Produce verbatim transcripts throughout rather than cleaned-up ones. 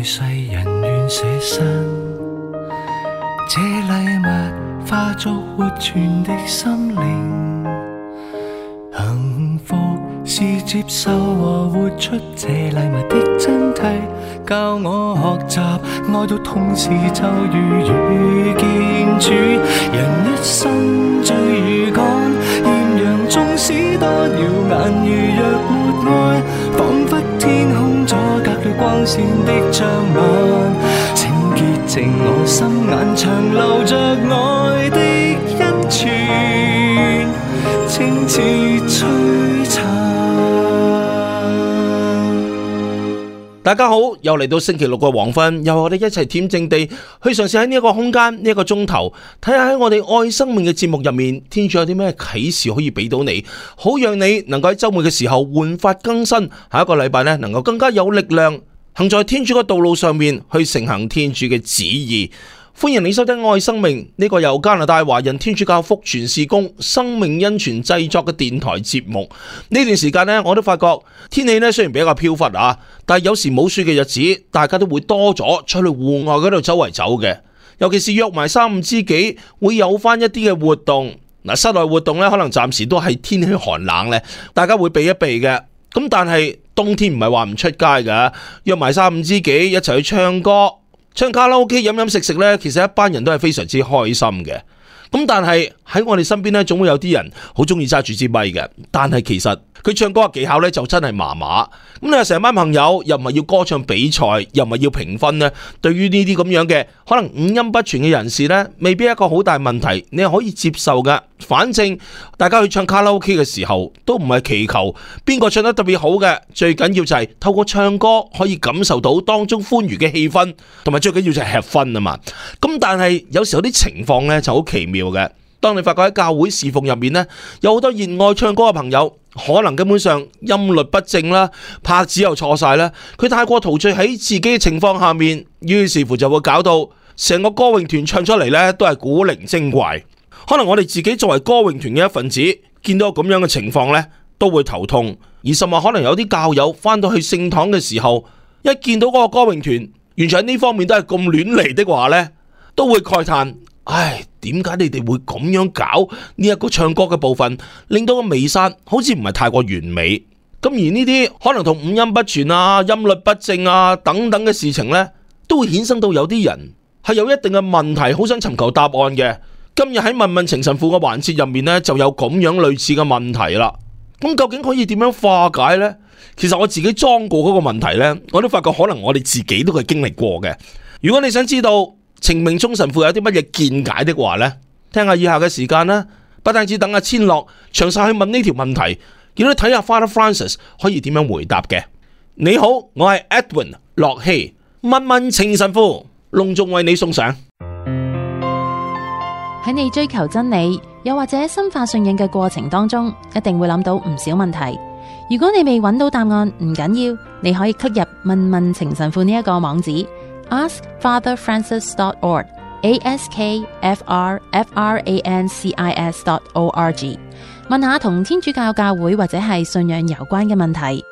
來世人願捨身，這禮物化作活存的心靈。幸福是接受和活出這禮物的真諦，教我學習愛到痛時就如遇見主。人一生最如趕豔陽，縱使多耀眼，如若沒愛，彷彿天空阻隔了光線的障礙。請潔淨我心眼，長留着愛的恩泉，清似璀璨。 大家好，又嚟到星期六嘅黃昏，又我哋一齊恬靜地去嘗試喺呢一個空間呢一個鐘頭，睇下喺我哋愛生命嘅節目入面，天主有啲咩啟示可以俾到你，好讓你能夠喺周末嘅時候煥發更新，下一個禮拜呢能夠更加有力量行在天主嘅道路上面，去承行天主嘅旨意。歡迎你收聽愛生命呢個由加拿大華人天主教福傳事工生命恩泉製作嘅電台節目。呢段時間呢，我都發覺天氣呢雖然比較飄忽啊，但係有時冇雪嘅日子，大家都會多咗出去戶外嗰度周圍走嘅。尤其是約埋三五知己，會有翻一啲嘅活動。嗱，室內活動呢，可能暫時都係天氣寒冷呢，大家會避一避嘅。咁但係冬天唔係話唔出街㗎，約埋三五知己一齊去唱歌。唱卡拉 OK 飲飲食食呢，其實一班人都係非常之開心嘅。咁但係喺我哋身邊呢，總會有啲人好中意揸住支咪嘅。但係其實佢唱歌嘅技巧呢，就真係麻麻。咁你話成班朋友又唔係要歌唱比賽，又唔係要評分呢？對於呢啲咁樣嘅可能五音不全嘅人士呢，未必係一個好大問題，你係可以接受噶。反正大家去唱卡拉 OK 嘅時候，都唔係祈求邊個唱得特別好嘅，最緊要就係透過唱歌可以感受到當中歡愉嘅氣氛，同埋最緊要就係吃分啊嘛。咁但係有時候啲情況呢就好奇妙嘅。當你發覺喺教會侍奉入面呢，有好多熱愛唱歌嘅朋友，可能根本上音律不正啦，拍子又錯晒啦，佢太過陶醉喺自己嘅情況下面，於是乎就會搞到成個歌詠團唱出嚟呢都係古靈精怪。可能我哋自己作為歌詠團嘅一份子，見到咁樣嘅情況呢都會頭痛。而甚至可能有啲教友翻到去聖堂嘅時候，一見到嗰個歌詠團完全喺呢方面都係咁亂嚟的話呢，都會慨嘆：唉，點解你哋會咁樣搞呢一個唱歌嘅部分，令到個彌撒好似唔係太過完美。咁而呢啲可能同五音不全啊、音律不正啊等等嘅事情呢，都會衍生到有啲人係有一定嘅問題，好想尋求答案嘅。今日喺問問情神父嘅環節入面呢，就有咁樣類似嘅問題啦。咁究竟可以點樣化解呢？其實我自己裝過嗰個問題呢，我都發覺可能我哋自己都係經歷過嘅。如果你想知道程明忠神父有啲乜嘢見解的話呢，聽下以下嘅時間啦，不單止等阿千樂詳細去問呢條問題，亦都睇下 Father Francis 可以點樣回答嘅。你好，我係 Edwin 樂希，問問情神父隆重為你送上。 喺你追求真理，又或者深化信仰嘅過程當中，一定會諗到唔少問題。如果你未揾到答案，唔緊要，你可以 click 入問問情神父呢一個網址 ask father francis dot org a s k f r f r a n c i s dot org 問下同天主教教會或者係信仰有關嘅問題。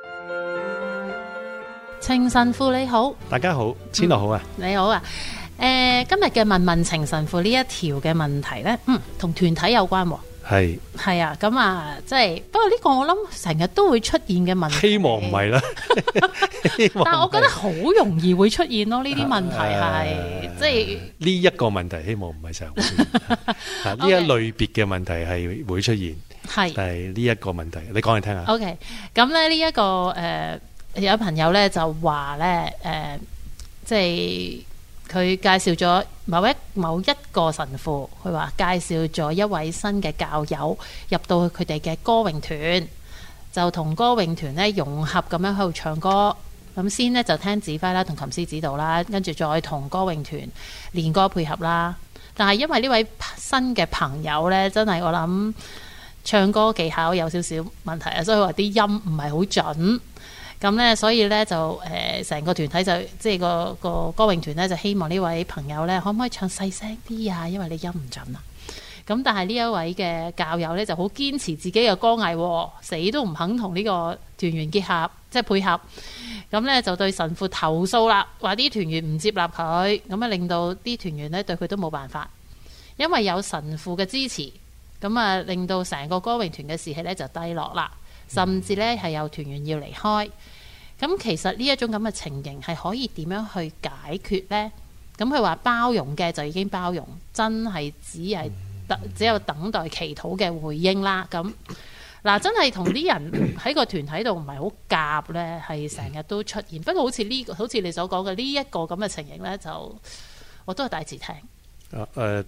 情神父你好， 大家好，千樂好啊、 嗯，你好啊。誒、呃，今日嘅問問情神父呢一條嘅問題呢，嗯，同團體有關喎。係係啊，咁啊，即係不過呢個我諗成日都會出現嘅問題。 希望唔係啦， 但係我覺得好容易會出現咯，呢啲問題係即係呢一個問題，希望唔係成日會出現。呢一類別嘅問題係會出現，係但係呢一個問題，你講嚟聽下。 OK， 咁咧呢一個誒、呃、有朋友咧就話咧誒，即係。佢介紹咗某一某一個神父，佢話介紹咗一位新嘅教友入到佢哋嘅歌詠團，就同歌詠團咧融合咁樣喺度唱歌。咁先呢就聽指揮啦，同琴師指導啦，跟住再同歌詠團練歌配合啦。但係因為呢位新嘅朋友呢，真係我諗唱歌技巧有少少問題啊，所以話啲音唔係好準。咁咧，所以咧就誒，成、呃、個團體就即係個個歌詠團咧，就希望呢位朋友咧，可唔可以唱細聲啲啊？因為你音唔準啊。咁但係呢一位嘅教友咧，就好堅持自己嘅歌藝，死都唔肯同呢個團員結合，即係配合。 咁咧就對神父投訴啦，話啲團員唔接納佢，咁啊令到啲團員咧對佢都冇辦法，因為有神父嘅支持，咁啊令到成個歌詠團嘅士氣咧就低落啦，甚至咧係有團員要離開。咁其實呢一種咁嘅情形係可以點樣去解決呢？咁佢話包容嘅就已經包容，真係只係等只有等待祈禱嘅回應啦。咁嗱，真係同啲人喺個團體度唔係好夾呢，係成日都出現。不過好似呢個，好似你所講嘅呢一個咁嘅情形呢，就我都係第一次聽。 啊誒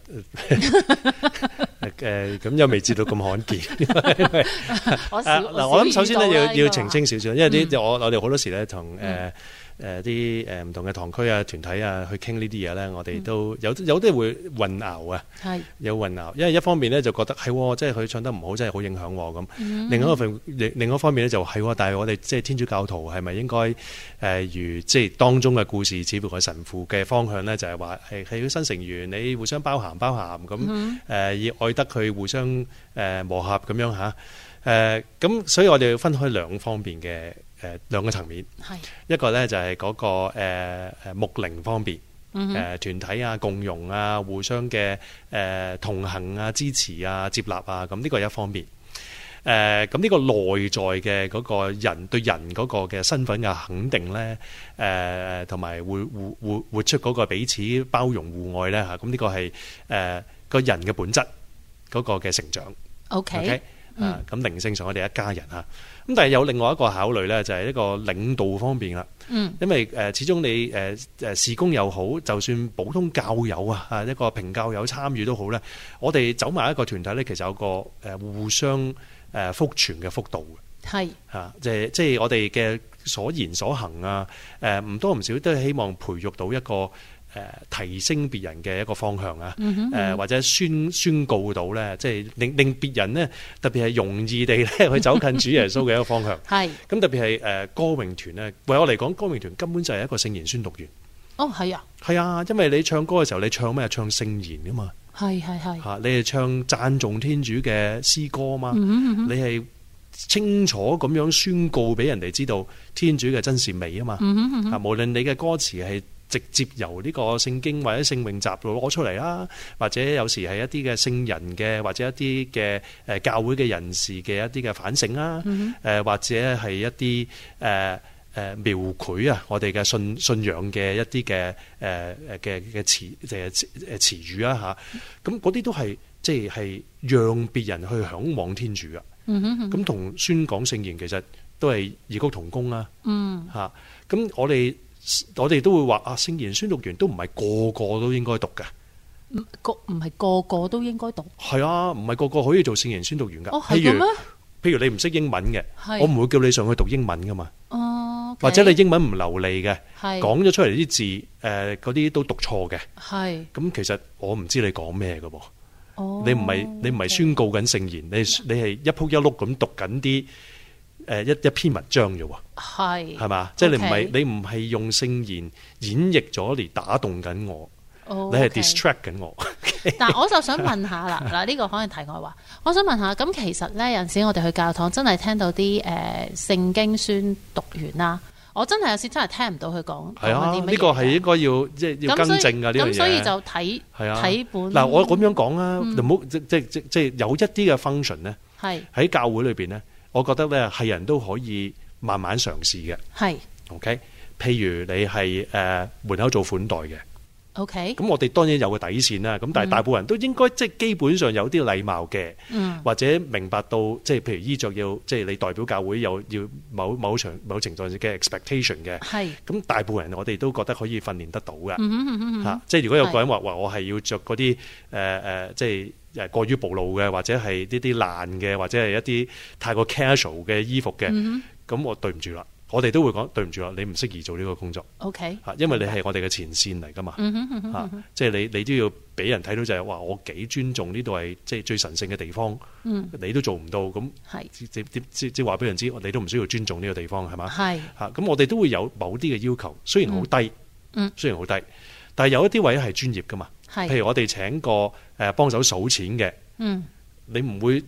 誒咁又未至到咁罕見。嗱，我諗首先咧要要澄清少少，因為啲我我哋好多時咧同誒誒啲誒唔同嘅堂區啊、團體啊去傾呢啲嘢咧，我哋都有有啲會混淆啊，係有混淆，因為一方面咧就覺得係，即係佢唱得唔好，真係好影響咁。另外一個方另外一方面咧就係，但係我哋即係天主教徒係咪應該誒如即係當中嘅故事，似乎個神父嘅方向咧就係話係係要新成員，你互相包涵包涵咁誒，以愛德去互相誒磨合咁樣嚇誒，咁所以我哋要分開兩方面嘅。誒兩個層面，一個咧就係嗰個誒誒牧靈方面，誒團體啊、共融啊、互相嘅誒同行啊、支持啊、接納啊，咁呢個係一方面。誒咁呢個內在嘅嗰個人對人嗰個嘅身份嘅肯定咧，誒同埋會活活活出嗰個彼此包容互愛咧嚇，咁呢個係誒個人嘅本質嗰個嘅成長。OK。啊，咁靈性上我哋一家人嚇，咁但係有另外一個考慮咧，就係一個領導方面啦。嗯，因為誒始終你誒誒事工又好，就算普通教友啊，啊一個平教友參與都好咧，我哋走埋一個團體咧，其實有個誒互相誒福傳嘅幅度嘅。係嚇，即係即係我哋嘅所言所行啊，誒唔多唔少都係希望培育到一個。誒提升別人嘅一個方向啊，誒、呃、或者宣宣告到咧，即係令令別人咧，特別係容易地咧去走近主耶穌嘅一個方向。係咁特別係誒歌詠團咧，為我嚟講，歌詠團根本就係一個聖言宣讀員。哦，係啊，係啊，因為你唱歌嘅時候，你唱咩？唱聖言㗎嘛。係係係嚇，你係唱讚頌天主嘅詩歌嘛。嗯嗯、你係清楚咁樣宣告俾人哋知道天主嘅真善美啊嘛。嗯嗯、無論你嘅歌詞係直接由呢個聖經或者聖詠集攞出嚟啦，或者有時係一啲嘅聖人嘅，或者一啲嘅誒教會嘅人士嘅一啲嘅反省啦，誒、嗯呃、或者係一啲誒誒描繪啊，我哋嘅信信仰嘅一啲嘅誒誒嘅嘅詞誒誒詞語啊嚇，咁嗰啲都係即係係讓別人去嚮往天主啊，咁同、嗯、宣講聖言其實都係異曲同工啊，嗯嚇，咁我哋。我哋都會話啊，聖言宣讀完都唔係個個都應該讀嘅，個唔係個個都應該讀。係啊，唔係個個可以做聖言宣讀員噶。哦，係咁咩？譬如你唔識英文嘅，我唔會叫你上去讀英文噶嘛。哦，或者你英文唔流利嘅，講咗出嚟啲字，誒嗰啲都讀錯嘅。係。咁其實我唔知你講咩噶噃。哦。你唔係你唔係宣告緊聖言，你你係一仆一碌咁讀緊啲。誒一一篇文章啫喎，係係嘛？即係你唔係你唔係用聖言演繹咗嚟打動緊我，哦、你係 distract 緊我。Okay、但係我就想問下啦，嗱呢個可能題外話，我想問下，咁其實咧有陣時我哋去教堂真係聽到啲誒、呃、聖經宣讀完啦，我真係有時真係聽唔到佢講係啊，呢、這個係應該要即係要更正㗎呢樣嘢。咁所以就睇係啊睇本嗱，我咁樣講啊，唔好、嗯、即即即即有一啲嘅 function 咧，係喺教會裏邊咧。我覺得咧係人都可以慢慢嘗試嘅，係 OK。譬如你係誒、呃、門口做款待嘅 ，OK。咁我哋當然有個底線啦。咁但係大部分人都應該即係基本上有啲禮貌嘅，嗯，或者明白到即係譬如衣着要即係你代表教會有要某某場某程度嘅 expectation 嘅，係。咁大部分人我哋都覺得可以訓練得到嘅，嚇、嗯嗯嗯。即係如果有個人話話我係要着嗰啲誒誒，即係。誒過於暴露嘅，或者係呢啲爛嘅，或者係一啲太過 casual 嘅衣服嘅，咁、嗯、我對唔住啦，我哋都會講對唔住啦，你唔適宜做呢個工作。OK，嚇，因為你係我哋嘅前線嚟噶嘛，嚇、嗯，即係你你都要俾人睇到就係話我幾尊重呢度係即係最神聖嘅地方，嗯、你都做唔到，咁即即即即話俾人知，你都唔需要尊重呢個地方係嘛？係嚇，咁我哋都會有某啲嘅要求，雖然好低，嗯，雖然好低，但係有一啲位係專業噶嘛。譬如我哋請個誒幫手數錢嘅，嗯，你唔會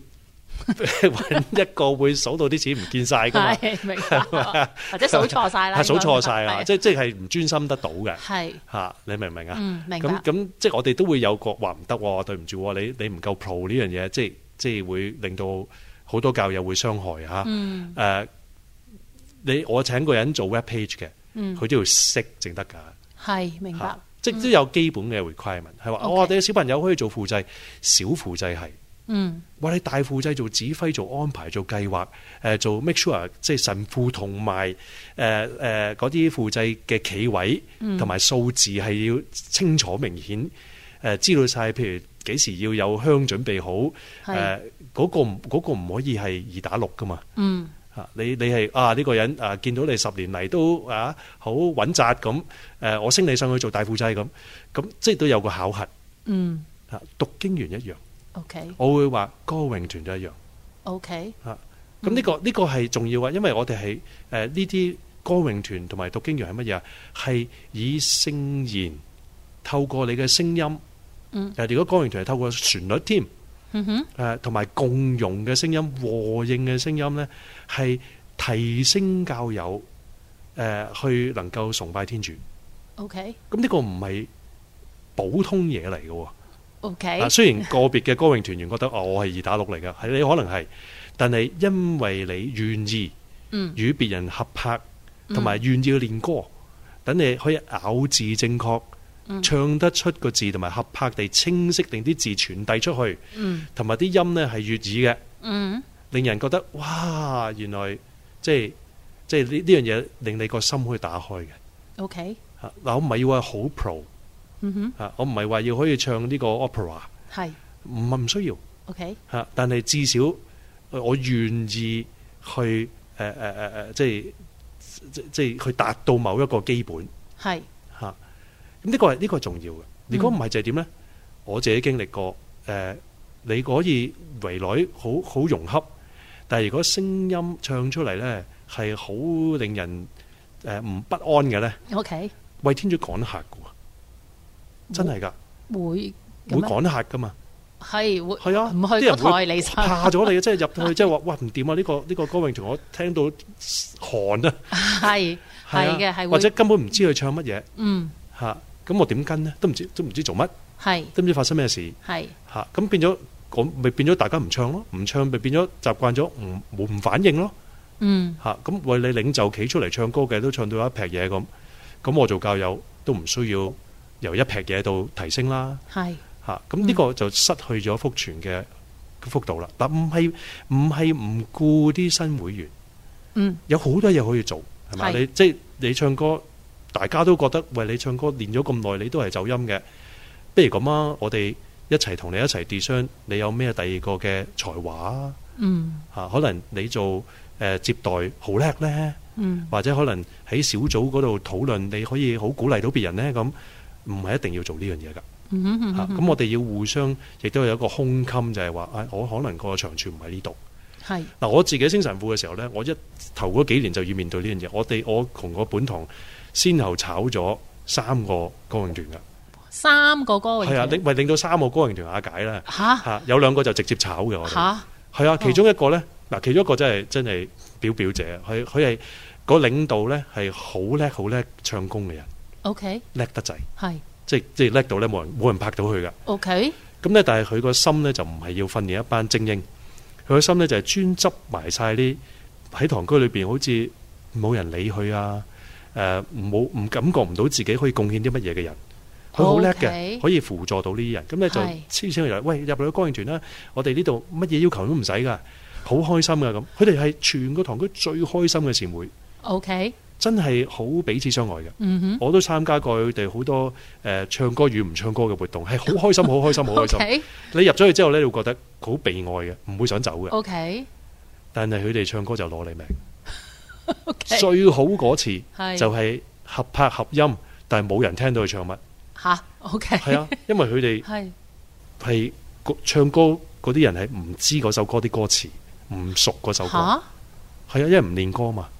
揾一個會數到啲錢唔見晒噶嘛， 係明白，或者數錯晒啦， 係數錯晒啊， 係即即係唔專心得到嘅， 係嚇你明唔明啊？ 嗯，明白。 咁咁即係我哋都會有個話唔得喎，對唔住喎，你你唔夠 pro 呢樣嘢，即係即係會令到好多教友會傷害嚇。 嗯， 誒，你我請個人做 web page 嘅， 嗯， 佢都要識正得㗎。 係明白。 即係都有基本嘅 requirement，係話我哋嘅小朋友可以做輔製，小輔製係。 嗯， 哇！你大輔製做指揮、做安排、做計劃，誒做 make sure，即係神父同埋誒誒嗰啲輔製嘅企位同埋數字係要清楚明顯，誒知道晒，譬如幾時要有香準備好，誒嗰個唔嗰個唔可以係二打六噶嘛。 嗯。 啊！你你係啊呢個人啊，見到你十年嚟都啊好穩紮咁，誒我升你上去做大輔製咁，咁即係都有個考核。 嗯。 啊，讀經員一樣。 OK。 我會話歌詠團都一樣。 OK。 啊，咁呢個呢個係重要啊，因為我哋係誒呢啲歌詠團同埋讀經員係乜嘢啊？係以聖言透過你嘅聲音。嗯。誒，如果歌詠團係透過旋律添。嗯哼，誒同埋共融嘅聲音、和應嘅聲音咧，係提升教友誒、呃、去能夠崇拜天主。 OK， 咁呢個唔係普通嘢嚟嘅。 OK， 啊雖然個別嘅歌詠團員覺得哦，我係二打六嚟㗎，係你可能係，但係因為你願意，嗯，與別人合拍，同埋願意去練歌，等你可以咬字正確。唱得出個字同埋合拍地清晰，令啲字傳遞出去，同埋啲音呢係悅耳嘅，嗯，令人覺得哇，原來即係即係呢呢樣嘢令你個心可以打開嘅。 OK， 嗱我唔係要話好 pro，嗯哼，啊我唔係話要可以唱呢個 opera，係唔係唔需要 ？OK， 嚇，但係至少我願意去誒誒誒誒，即係即即係去達到某一個基本，係嚇。呢個係呢個係重要嘅。如果唔係就係點咧？嗯、我自己經歷過，誒、呃，你可以圍內好好融洽，但係如果聲音唱出嚟咧係好令人誒唔、呃、不安嘅咧。OK， 為天主趕客嘅，真係㗎，會會趕客㗎嘛？係會係啊，唔去嗰台你怕咗你，即係入去即係話哇唔掂啊！呢、這個呢、這個歌詠團我聽到寒啊，係係嘅係，或者根本唔知佢唱乜嘢，嗯嚇。咁我點跟呢？都唔知都唔知做乜，係都唔知發生咩事，係嚇咁變咗，咁咪變咗大家唔唱咯，唔唱咪變咗習慣咗，唔冇唔反應咯，嗯嚇咁為你領袖企出嚟唱歌嘅都唱到一劈嘢咁，咁我做教友都唔需要由一劈嘢到提升啦，係嚇咁呢個就失去咗福傳嘅幅度啦。但唔係唔係唔顧啲新會員，嗯有好多嘢可以做係咪？你即係你唱歌。大家都覺得喂，你唱歌練咗咁耐，你都係走音嘅，不如咁啊！我哋一齊同你一齊 design，你有咩第二個嘅才華啊？嗯，嚇，可能你做誒、呃、接待好叻咧，嗯，或者可能喺小組嗰度討論，你可以好鼓勵到別人咧，咁唔係一定要做呢樣嘢㗎。嗯哼嗯哼，嚇，咁我哋要互相，亦都有一個胸襟，就係話啊，我可能個長處唔喺呢度。係嗱，我自己升神父嘅時候咧，我一頭嗰幾年就要面對呢樣嘢。我哋我同個本堂。先後炒咗三個歌詠團噶，三個歌詠團係啊，令咪令到三個歌詠團瓦解啦。吓吓，有兩個就直接炒嘅我哋。吓係啊，其中一個咧，嗱，其中一個真係真係表表姐，佢佢係個領導咧係好叻好叻唱功嘅人。O K， 叻得滯，係即係即係叻到咧冇人冇人拍到佢噶。O K， 咁咧但係佢個心咧就唔係要訓練一班精英，佢個心咧就係專執埋晒啲喺堂區裏邊好似冇人理佢啊。誒冇唔感覺唔到自己可以貢獻啲乜嘢嘅人，佢好叻嘅，可以輔助到呢啲人。咁咧就黐線嚟，喂入嚟個歌詠團啦！我哋呢度乜嘢要求都唔使噶，好開心噶咁。佢哋係全個堂區最開心嘅善會。O K， 真係好彼此相愛嘅。嗯哼，我都參加過佢哋好多誒唱歌與唔唱歌嘅活動，係好開心，好開心，好開心。你入咗去之後咧，你會覺得好被愛嘅，唔會想走嘅。O K，但係佢哋唱歌就攞你命。Okay. 最好嗰次就係合拍合音，但係冇人聽到佢唱乜吓。OK， 係啊，因為佢哋係係唱歌嗰啲人係唔知嗰首歌啲歌詞，唔熟嗰首歌。吓係啊，因為唔練歌嘛。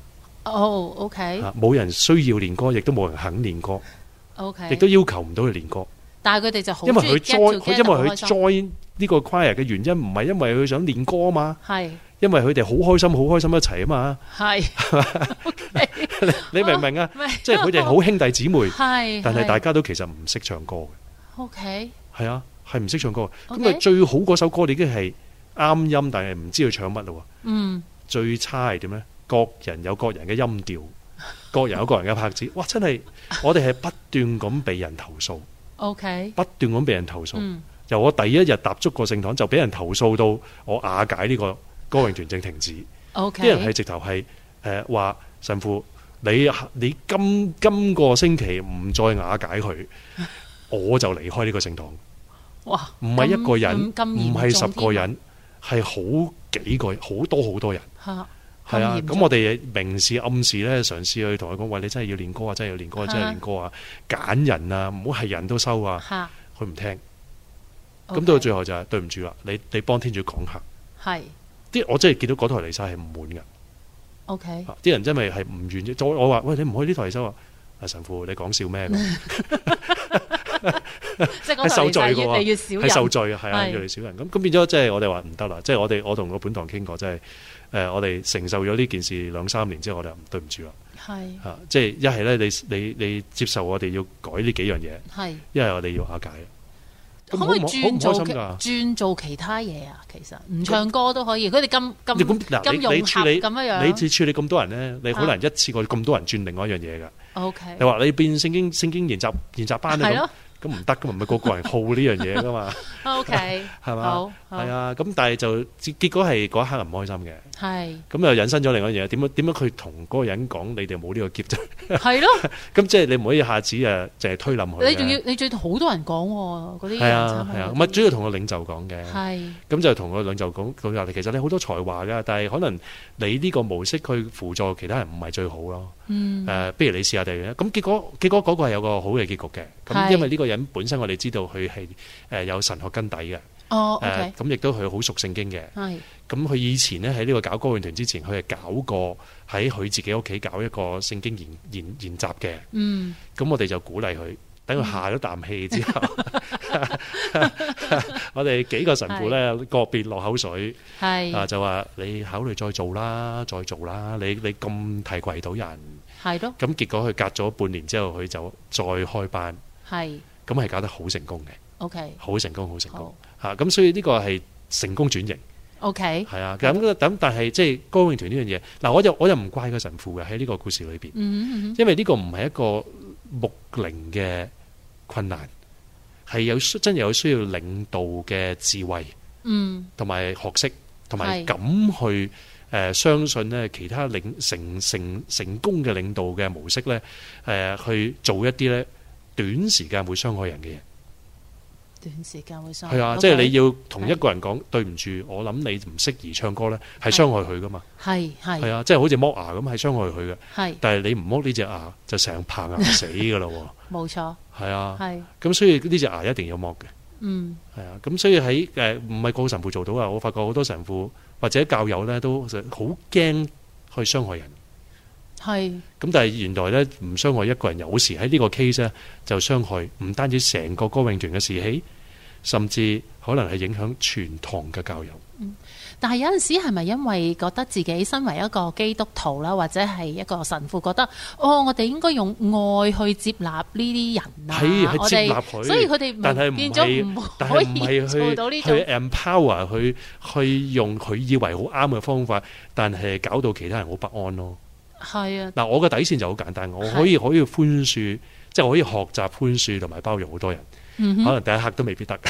哦、oh, OK，冇人需要練歌，亦都冇人肯練歌。OK， 亦都要求唔到佢練歌。 但係佢哋就好因為佢 join 佢因為佢開心 join 呢個 choir 嘅原因唔係因為佢想練歌啊嘛， 係因為佢哋好開心好開心一齊啊嘛， 係你明唔明啊？ 明即係佢哋好兄弟姊妹， 係但係大家都其實唔識唱歌嘅。 OK 係啊，係唔識唱歌嘅。 OK 咁啊最好嗰首歌你已經係啱音，但係唔知佢唱乜咯。 嗯， 最差係點咧？各人有各人嘅音調，各人有各人嘅拍子。哇！真係我哋係不斷咁被人投訴， OK 不斷咁被人投訴。 嗯由我第一日踏足過聖堂就俾人投訴到我瓦解呢個歌詠團正停止。 OK 啲人係直頭係誒話神父，你你今今個星期唔再瓦解佢，我就離開呢個聖堂。 哇！ 唔係一個人， 咁唔係十個人，係好幾個好多好多人。 嚇係啊， 咁嚴重咁我哋明示暗示咧，嘗試去同佢講：喂，你真係要練歌啊！真係要練歌啊！真係要練歌啊！揀人啊，唔好係人都收啊！ 嚇佢唔聽，咁 OK 到最後就係對唔住啦，你你幫天主講下。 係啲我真係見到嗰台彌撒係唔滿嘅， OK 啊啲人真係係唔願意。我我話：喂，你唔去呢台彌撒啊？啊神父，你講笑咩？ 即係係受罪嘅越嚟越少人係受罪嘅，係啊， 係越嚟越少人。咁咁變咗，即係我哋話唔得啦。即係我哋我同個本堂傾過，即係誒，我哋承受咗呢件事兩三年之後，我哋話對唔住啦。 係嚇，即係一係咧，你你你接受我哋要改呢幾樣嘢， 係一係我哋要瓦解。 可唔可以咁好轉做好唔開心㗎轉做其他嘢啊？其實唔唱歌都可以，佢哋咁咁你咁嗱， 咁融合你你處理咁樣樣。 你處處理咁多人咧，你好難一次過咁多人轉另外一樣嘢㗎。 OK 你話你變聖經聖經研習研習班啊咁係咯， 咁唔得㗎嘛，唔係個個人好呢樣嘢㗎嘛， OK 係嘛好？好係啊，咁但係就結果係嗰一刻唔開心嘅。 係咁又引申咗另外一樣嘢，點樣點樣佢同嗰個人講你哋冇呢個劫啫？ 係咯， 咁即係你唔可以一下子誒淨係推冧佢嘅。 你仲要你仲要好多人講喎，嗰啲係啊係啊，唔係主要同個領袖講嘅。 係咁就同個領袖講講話，其實你好多才華㗎，但係可能你呢個模式去輔助其他人唔係最好咯。 嗯誒，不如你試下第二樣。咁結果結果嗰個係有個好嘅結局嘅。咁係因為呢個人本身我哋知道佢係誒有神學根底嘅。 哦誒 OK 咁亦都佢好熟聖經嘅。 係咁佢以前咧喺呢個搞歌詠團之前，佢係搞過喺佢自己屋企搞一個聖經研研研習嘅。 嗯咁我哋就鼓勵佢，等佢下咗啖氣之後，我哋幾個神父咧個別落口水， 係啊就話你考慮再做啦，再做啦，你你咁提攜到人， 係咯咁結果佢隔咗半年之後，佢就再開班， 係咁係搞得好成功嘅， OK 好成功，好成功好嚇。咁所以呢個係成功轉型。 OK 係啊，咁咁但係即係歌詠團呢樣嘢，嗱我又我又唔怪個神父嘅喺呢個故事裏邊， 嗯嗯因為呢個唔係一個牧靈嘅困難，係有需真係有需要領導嘅智慧， 嗯同埋學識，同埋係敢去誒、呃、相信咧其他領成成成功嘅領導嘅模式咧，誒、呃、去做一啲咧短時間會傷害人嘅嘢。 短時間會傷係啊， OK 即係你要同一個人講對唔住，我諗你唔適宜唱歌咧，係傷害佢噶嘛。 係係係啊，即係好似剝牙咁，係傷害佢嘅。 係但係你唔剝呢隻牙，就成棚牙死噶啦喎。 冇錯係啊， 係咁所以呢隻牙一定要剝嘅。 嗯係啊，咁所以喺誒唔係個個神父做到啊，我發覺好多神父或者教友咧都好驚去傷害人。 係咁但係原來咧唔傷害一個人，有時喺呢個 case 咧就傷害唔單止成個歌詠團嘅士氣，甚至可能係影響全堂嘅教友。 但係有陣時係咪因為覺得自己身為一個基督徒啦，或者係一個神父，覺得哦，我哋應該用愛去接納呢啲人啊， 係係我哋接納佢， 所以佢哋但係唔變咗唔係，但可係唔係以做到呢種去去 empower 去去用佢以為好啱嘅方法，但係搞到其他人好不安咯。 係啊， 嗱，我嘅底線就好簡單，我可以可以寬恕，即係我可以學習寬恕同埋包容好多人。 嗯哼可能第一刻都未必得，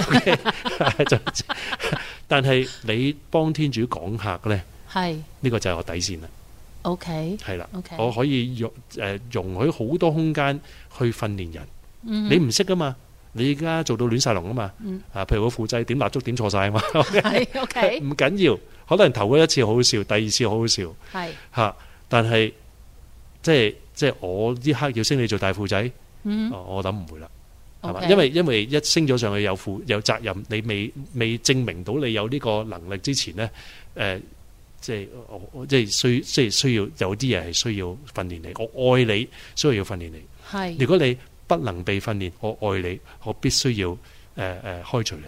但係你幫天主講客咧， 係呢個就係我底線啦。 OK 係啦 OK 我可以容誒容許好多空間去訓練人。 嗯你唔識噶嘛？你而家做到亂晒龍啊嘛？ 嗯啊，譬如個副祭點蠟燭點錯晒啊嘛？ 係 OK 唔緊要，可能頭嗰一次好好笑，第二次好好笑係嚇，但係即係即係我呢刻要升你做大副仔， 嗯哦我諗唔會啦。係嘛？ OK 因為因為一升咗上去有負有責任，你未未證明到你有呢個能力之前咧，誒、呃，即係我即係需即係需要有啲嘢係需要訓練你。我愛你，需要要訓練你。 係如果你不能被訓練，我愛你，我必須要誒誒、呃呃、開除你。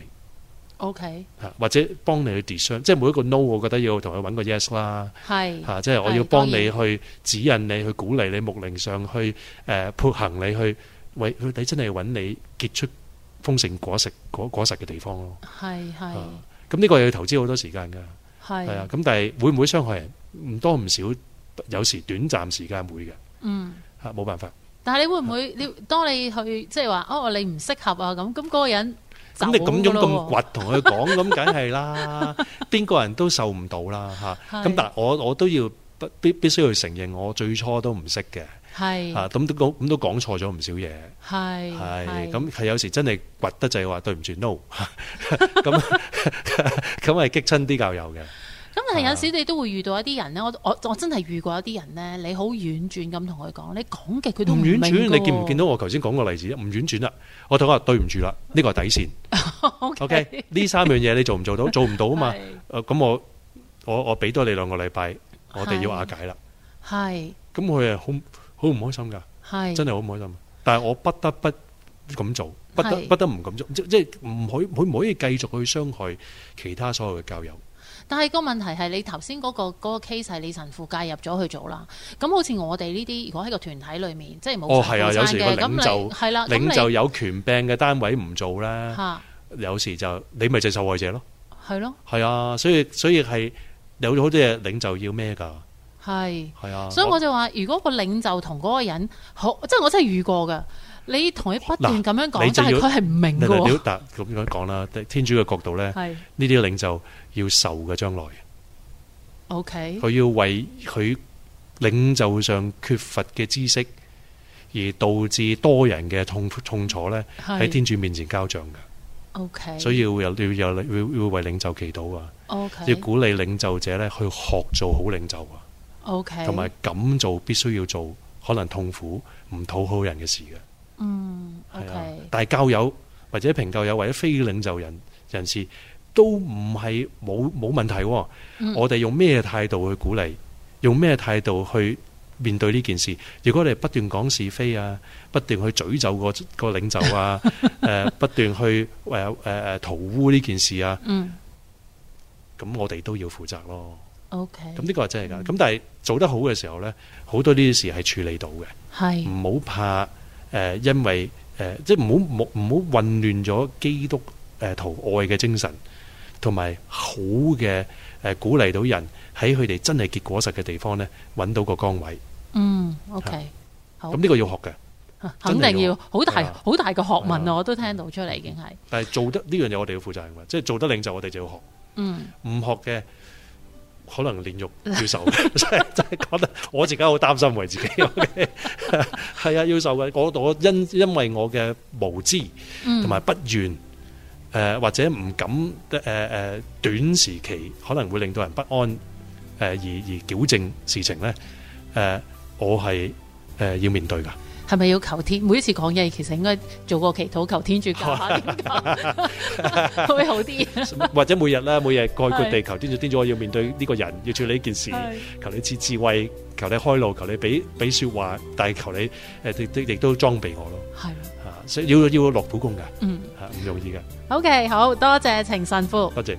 OK， 或者幫你去 discern， 即係每一個 no， 我覺得要同佢揾個 yes 啦。 係嚇，即係我要幫你去指引你，去鼓勵你，牧靈上去誒潑行你去為佢哋真係揾你結出豐盛果實果果實嘅地方咯。 係係。 咁呢個要投資好多時間㗎。 係。係啊， 咁但係會唔會傷害人？唔多唔少，有時短暫時間會嘅。 嗯。 嚇，冇辦法。 但係你會唔會你當你去即係話哦，你唔適合啊咁，咁嗰個人。 咁你咁樣咁倔同佢講，咁梗係啦，邊個人都受唔到啦嚇。咁但係我我都要必必須要承認，我最初都唔識嘅。係嚇，咁都講咁都講錯咗唔少嘢。係係咁係有時真係倔得滯話對唔住 no， 咁咁係激親啲教友嘅。 咁但係有時你都會遇到一啲人咧，我我我真係遇過一啲人咧，你好婉轉咁同佢講，你講極佢都唔明㗎喎。唔婉轉，你見唔見到我頭先講個例子？唔婉轉啦，我同佢話對唔住啦，呢個係底線。OK，呢三樣嘢你做唔做到？做唔到啊嘛。誒咁我我我俾多你兩個禮拜，我哋要瓦解啦。係。咁佢係好好唔開心㗎。係。真係好唔開心。但係我不得不咁做，不得不得唔咁做，即即係唔可以，佢唔可以繼續去傷害其他所有嘅教友。但係個問題係你頭先嗰個嗰個 case 係你神父介入咗去做啦，咁好似我哋呢啲如果喺個團體裏面即係冇哦係啊，有時個領袖係啦， 領袖有權柄嘅單位唔做咧，有時就你咪就係受害者咯，係咯，係啊，所以所以係有好多嘢領袖要咩㗎？係係啊，所以我就話如果個領袖同嗰個人好，即係我真係遇過㗎。你同佢不斷咁樣講，但係佢係唔明嘅喎。咁樣講啦，天主嘅角度咧，呢啲領袖要受嘅將來。OK，佢要為佢領袖上缺乏嘅知識，而導致多人嘅痛痛楚咧，喺天主面前交賬嘅。OK，所以要有要有要要為領袖祈禱啊。OK，要鼓勵領袖者咧去學做好領袖啊。OK，同埋咁做必須要做可能痛苦唔討好人嘅事嘅。嗯，係啊，但係教友或者評教友或者非領袖人人士都唔係冇冇問題，哦嗯。我哋用咩態度去鼓勵，用咩態度去面對呢件事？如果你不斷講是非啊，不斷去詛咒個個領袖啊，誒、呃，不斷去誒誒誒塗污呢件事啊，嗯，咁我哋都要負責咯。OK，咁呢個係真係噶。咁、嗯、但係做得好嘅時候咧，好多呢啲事係處理到嘅，係唔好怕。誒、呃，因為誒、呃，即係唔好唔好混亂咗基督誒圖、呃、愛嘅精神，同埋好嘅誒、呃、鼓勵到人喺佢哋真係結果實嘅地方咧，揾到個崗位。嗯 ，OK，好。咁呢個要學嘅，肯定要好大好大個學問啊！我都聽到出嚟，已經係。但係做得呢樣嘢，我哋要負責任嘅，即係做得領袖，我哋就要學。嗯，唔學嘅。可能煉獄要受嘅，真係真係講得我自己好擔心為自己。係啊，要受嘅。我我因因為我嘅無知同埋不願，誒、呃、或者唔敢誒誒、呃、短時期可能會令到人不安，誒、呃、而而矯正事情咧，誒、呃、我係誒、呃、要面對㗎。係咪要求天？每一次講嘢，其實應該做個祈禱，求天主教下點講，會好啲。或者每日啦，每日蓋括地求天主，天主我要面對呢個人，要處理呢件事，求你賜智慧，求你開路，求你俾俾説話，但係求你誒亦都裝備我咯。係啊，所以要要落苦功㗎，嗯，嚇唔容易㗎。OK， 好多謝程神父，多謝。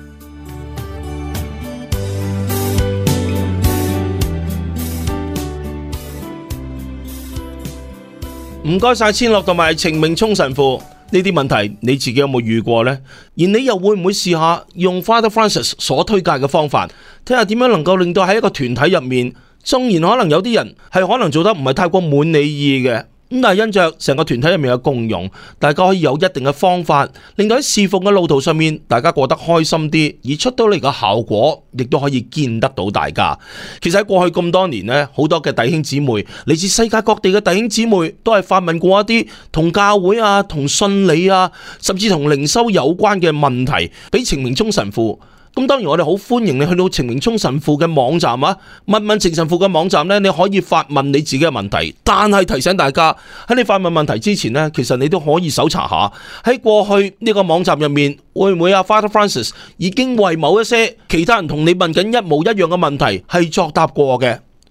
唔該晒千樂同埋程明聰神父，呢啲問題你自己有冇遇過呢？而你又會唔會試下用 Father Francis 所推介嘅方法，睇下點樣能夠令到喺一個團體入面，縱然可能有啲人係可能做得唔係太過滿你意嘅。咁但係因着成個團體入面嘅共融，大家可以有一定嘅方法，令到喺侍奉嘅路途上面，大家過得開心啲，而出到嚟嘅效果，亦都可以見得到大家。其實喺過去咁多年呢，好多嘅弟兄姊妹嚟自世界各地嘅弟兄姊妹，都係發問過一啲同教會啊、同信理啊，甚至同靈修有關嘅問題，俾程明聰神父。咁當然我哋好歡迎你去到程明聰神父嘅網站啊，問問程神父嘅網站呢，你可以發問你自己嘅問題，但係提醒大家喺你發問問題之前呢，其實你都可以搜查下喺過去呢個網站入面會唔會啊 Father Francis 已經為某一些其他人同你問緊一模一樣嘅問題係作答過嘅。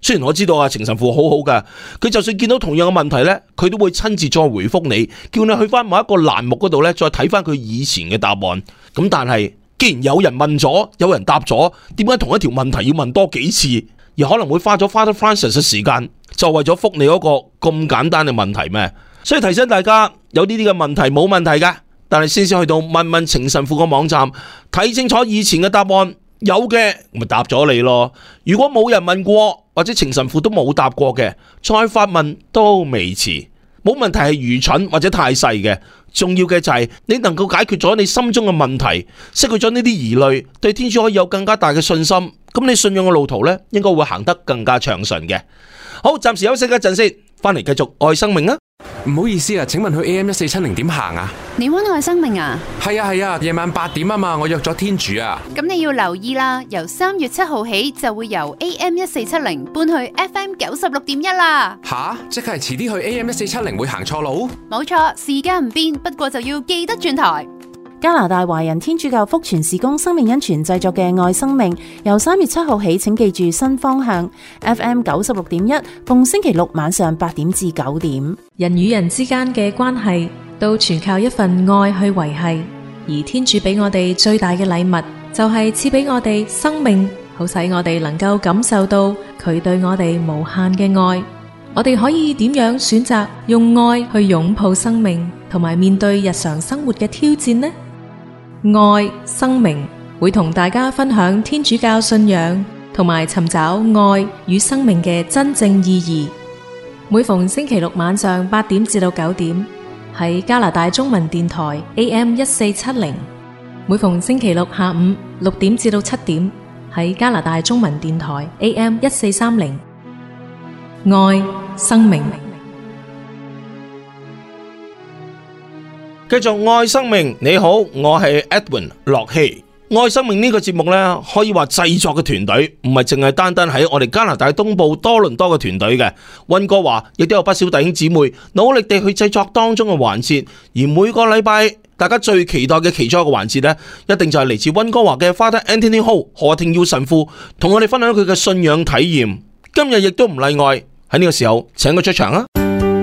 雖然我知道啊，程神父好好噶，佢就算見到同樣嘅問題呢，佢都會親自再回覆你，叫你去翻某一個欄目嗰度呢，再睇翻佢以前嘅答案。咁但係既然有人問咗，有人答咗，點解同一條問題要問多幾次，而可能會花咗 Father Francis 嘅時間，就為咗覆你嗰個咁簡單嘅問題咩？所以提醒大家，有呢啲嘅問題冇問題嘅，但係先先去到問問程神父個網站，睇清楚以前嘅答案，有嘅咪答咗你咯。如果冇人問過，或者程神父都冇答過嘅，再發問都未遲。冇問題係愚蠢或者太細嘅，重要嘅就係你能夠解決咗你心中嘅問題，失去咗呢啲疑慮，對天主可以有更加大嘅信心，咁你信仰嘅路途呢，應該會行得更加暢順嘅。好，暫時休息一陣先，翻嚟繼續愛生命啊！ 唔好意思啊，請問去 A M 一四七零點行啊？ 你搵愛生命啊？ 係啊係啊，夜晚八點啊嘛，我約咗天主啊。 咁你要留意啦，由三月七號起就會由 A M 一四七零搬去 F M 九十六點一啦。 吓，即係遲啲去 A M 一四七零會行錯路？ 冇錯，時間唔變，不過就要記得轉台。 加拿大華人天主教福傳事工生命恩泉製作嘅愛生命，由三月七號起，請記住新方向 F M 九十六點一，逢星期六晚上八點至九點。 人與人之間嘅關係，都全靠一份愛去維繫。而天主俾我哋最大嘅禮物，就係賜俾我哋生命，好使我哋能夠感受到佢對我哋無限嘅愛。我哋可以點樣選擇用愛去擁抱生命，同埋面對日常生活嘅挑戰呢？愛生命會同大家分享天主教信仰，同埋尋找愛與生命嘅真正意義。每逢星期六晚上八點至到九點，喺加拿大中文電台 A M 一四七零；每逢星期六下午六點至到七點，喺加拿大中文電台 A M 一四三零。愛生命。 繼續愛生命，你好，我係 Edwin 駱曦。愛生命呢個節目呢，可以話製作嘅團隊唔係淨係單單喺我哋加拿大東部多倫多嘅團隊嘅，溫哥華亦都有不少弟兄姊妹努力地去製作當中嘅環節。而每個禮拜大家最期待嘅其中一個環節呢，一定就係嚟自溫哥華嘅 Father Anthony Ho 何庭耀神父同我哋分享佢嘅信仰體驗。今日亦都唔例外，喺呢個時候請佢出場啊！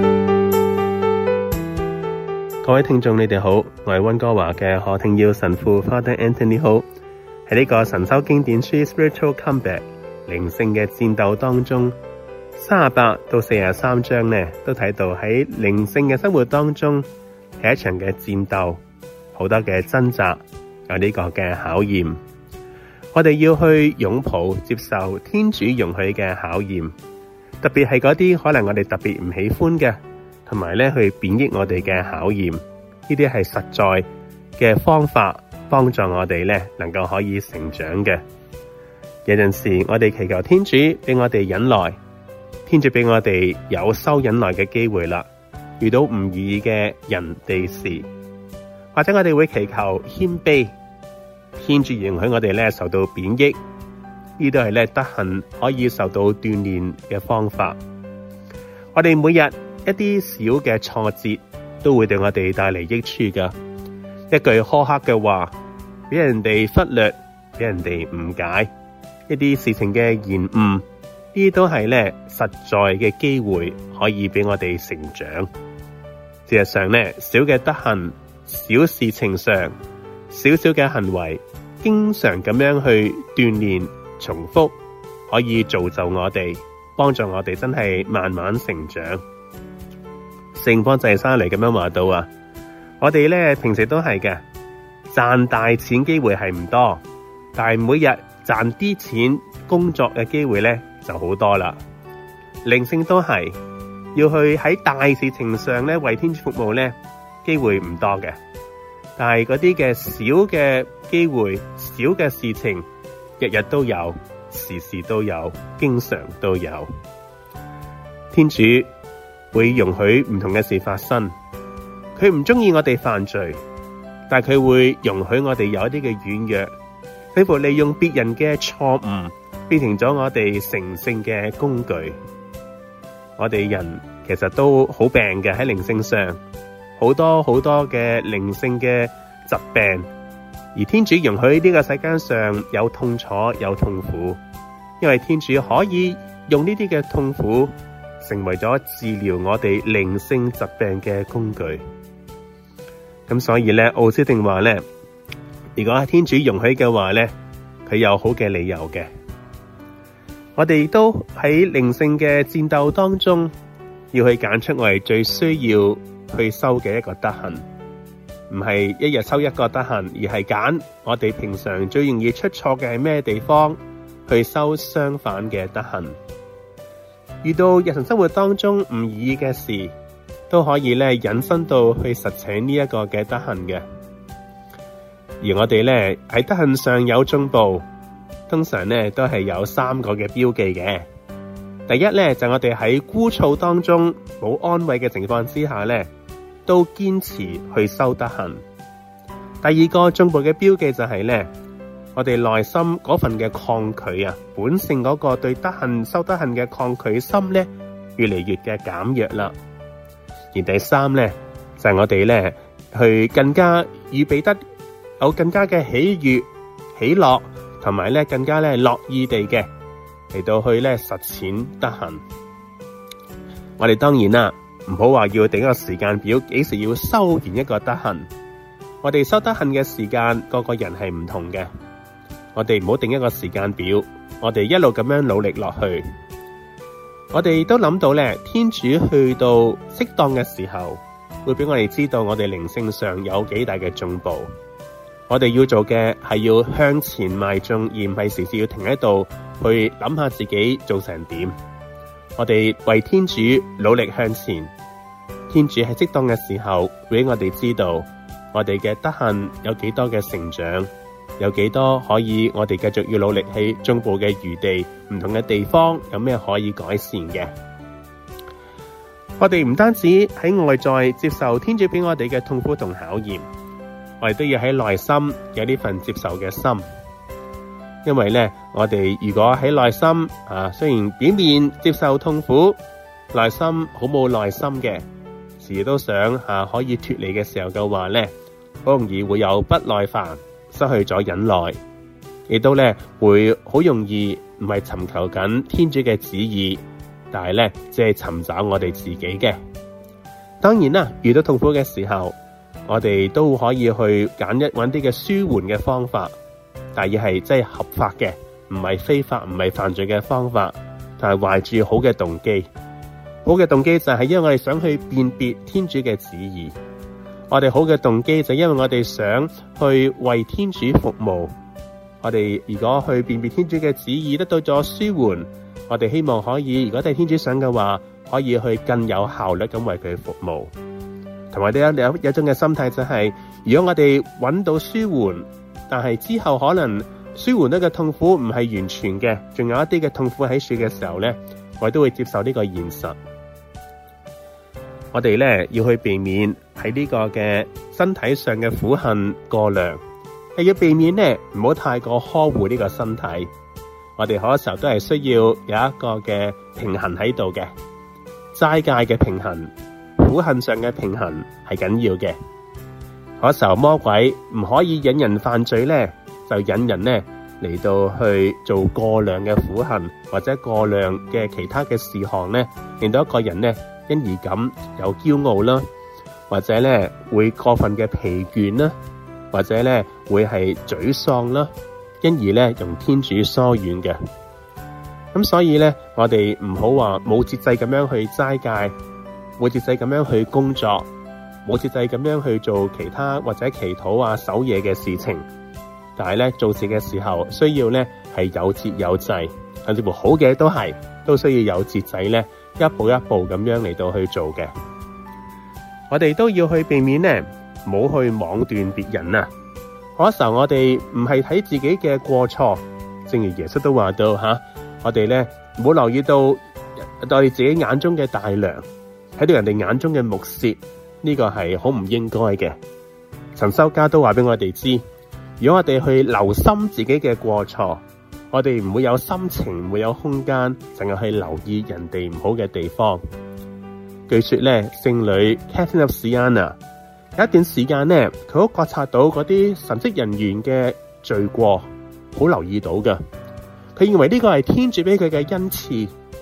各位聽眾你哋好，我係溫哥華嘅何庭耀神父 Father Anthony Ho。喺呢個神修經典書 Spiritual Combat 靈性嘅戰鬥當中，三十八到四十三章呢都睇到喺靈性嘅生活當中係一場嘅戰鬥，好多嘅掙扎，有呢個嘅考驗。我哋要去擁抱接受天主容許嘅考驗，特別係嗰啲可能我哋特別唔喜歡嘅，同埋咧去貶抑我哋嘅考驗，呢啲係實在嘅方法，幫助我哋咧能夠可以成長嘅。有陣時我哋祈求天主俾我哋忍耐，天主俾我哋有收忍耐嘅機會啦。遇到唔易嘅人哋事，或者我哋會祈求謙卑，天主容許我哋咧受到貶抑，呢都係咧德行可以受到鍛煉嘅方法。我哋每日一啲小嘅挫折都會對我哋帶嚟益處噶，一句苛刻嘅話俾人哋忽略，俾人哋誤解，一啲事情嘅延誤，呢啲都係咧實在嘅機會，可以俾我哋成長。事實上咧，小嘅德行，小事情上，小小嘅行為，經常咁樣去鍛煉重複，可以造就我哋，幫助我哋真係慢慢成長。聖方濟沙嚟咁樣話到啊，我哋咧平時都係嘅，賺大錢機會係唔多，但係每日賺啲錢工作嘅機會咧就好多啦。靈性都係要去喺大事情上咧為天主服務咧，機會唔多嘅，但係嗰啲嘅小嘅機會、小嘅事情，日日都有，時時都有，經常都有。天主會容許唔同嘅事發生，佢唔中意我哋犯罪，但係佢會容許我哋有一啲嘅軟弱，似乎利用別人嘅錯誤變成咗我哋成聖嘅工具。我哋人其實都好病嘅，喺靈性上好多好多嘅靈性嘅疾病，而天主容許呢個世間上有痛楚有痛苦，因為天主可以用呢啲嘅痛苦成為咗治療我哋靈性疾病嘅工具。咁所以咧，奧斯定話咧，如果係天主容許嘅話咧，佢有好嘅理由嘅。我哋都喺靈性嘅戰鬥當中，要去揀出我哋最需要去修嘅一個德行，唔係一日修一個德行，而係揀我哋平常最容易出錯嘅係咩地方，去修相反嘅德行。遇到日常生活當中唔易嘅事，都可以咧引申到去實踐呢一個嘅德行嘅。而我哋咧喺德行上有進步，通常咧都係有三個嘅標記嘅。第一咧就係我哋喺枯燥當中冇安慰嘅情況之下咧，都堅持去修德行。第二個進步嘅標記就係咧，我哋內心嗰份嘅抗拒啊，本性嗰個對德行修德行嘅抗拒心咧，越嚟越嘅減弱啦。而第三咧就係我哋咧去更加預備得有更加嘅喜悅、喜樂，同埋咧更加咧樂意地嘅嚟到去咧實踐德行。我哋當然啦，唔好話要定一個時間表，幾時要修完一個德行。我哋修德行嘅時間，個個人係唔同嘅。我哋唔好定一個時間表，我哋一路咁樣努力落去。我哋都諗到咧，天主去到適當嘅時候，會俾我哋知道我哋靈性上有幾大嘅進步。我哋要做嘅係要向前邁進，而唔係時時要停喺度去諗下自己做成點。我哋為天主努力向前，天主喺適當嘅時候會俾我哋知道我哋嘅德行有幾多嘅成長，有幾多可以我哋繼續要努力喺進步嘅餘地，唔同嘅地方有咩可以改善嘅。我哋唔單止喺外在接受天主俾我哋嘅痛苦同考驗，我哋都要喺內心有呢份接受嘅心。因為咧，我哋如果喺內心啊，雖然表面接受痛苦，內心好冇耐心嘅，時時都想啊可以脫離嘅時候嘅話咧，好容易會有不耐煩，失去咗忍耐，亦都咧會好容易唔係尋求緊天主嘅旨意，但係咧即係尋找我哋自己嘅。當然啦，遇到痛苦嘅時候，我哋都可以去揀一揾啲嘅舒緩嘅方法，但係係即係合法嘅，唔係非法，唔係犯罪嘅方法，但係懷住好嘅動機。好嘅動機就係因為我哋想去辨別天主嘅旨意。我哋好嘅動機就因為我哋想去為天主服務。我哋如果去辨別天主嘅旨意得到咗舒緩，我哋希望可以，如果係天主想嘅話，可以去更有效率咁為佢服務。同埋有有一種嘅心態就係、是，如果我哋揾到舒緩，但係之後可能舒緩呢個痛苦唔係完全嘅，仲有一啲嘅痛苦喺處嘅時候咧，我哋都會接受呢個現實。我哋咧要去避免喺呢個嘅身體上嘅苦行過量，係要避免咧唔好太過呵護呢個身體。我哋好多時候都係需要有一個嘅平衡喺度嘅，齋戒嘅平衡，苦行上嘅平衡係緊要嘅。好多時候魔鬼唔可以引人犯罪咧，就引人咧嚟到去做過量嘅苦行，或者過量嘅其他嘅事項咧，令到一個人咧因而咁有驕傲啦，或者咧會過分嘅疲倦啦，或者咧會係沮喪啦，因而咧同天主疏遠嘅。咁所以咧，我哋唔好話冇節制咁樣去齋戒，冇節制咁樣去工作，冇節制咁樣去做其他或者祈禱啊、守夜嘅事情。但係咧做事嘅時候，需要咧係有節有制，甚至乎好嘅都係都需要有節制咧，一步一步咁樣嚟到去做嘅。我哋都要去避免咧，唔好去妄斷別人啊。好多時候我哋唔係睇自己嘅過錯，正如耶穌都話到吓，我哋咧唔好留意到我哋自己眼中嘅大樑，睇到人哋眼中嘅木屑，呢個係好唔應該嘅。神修家都話俾我哋知，如果我哋去留心自己嘅過錯，我哋唔會有心情，唔會有空間，淨係去留意人哋唔好嘅地方。據說咧，聖女 Catherine of Siena 有一段時間咧，佢都覺察到嗰啲神職人員嘅罪過，好留意到噶。佢認為呢個係天主俾佢嘅恩賜，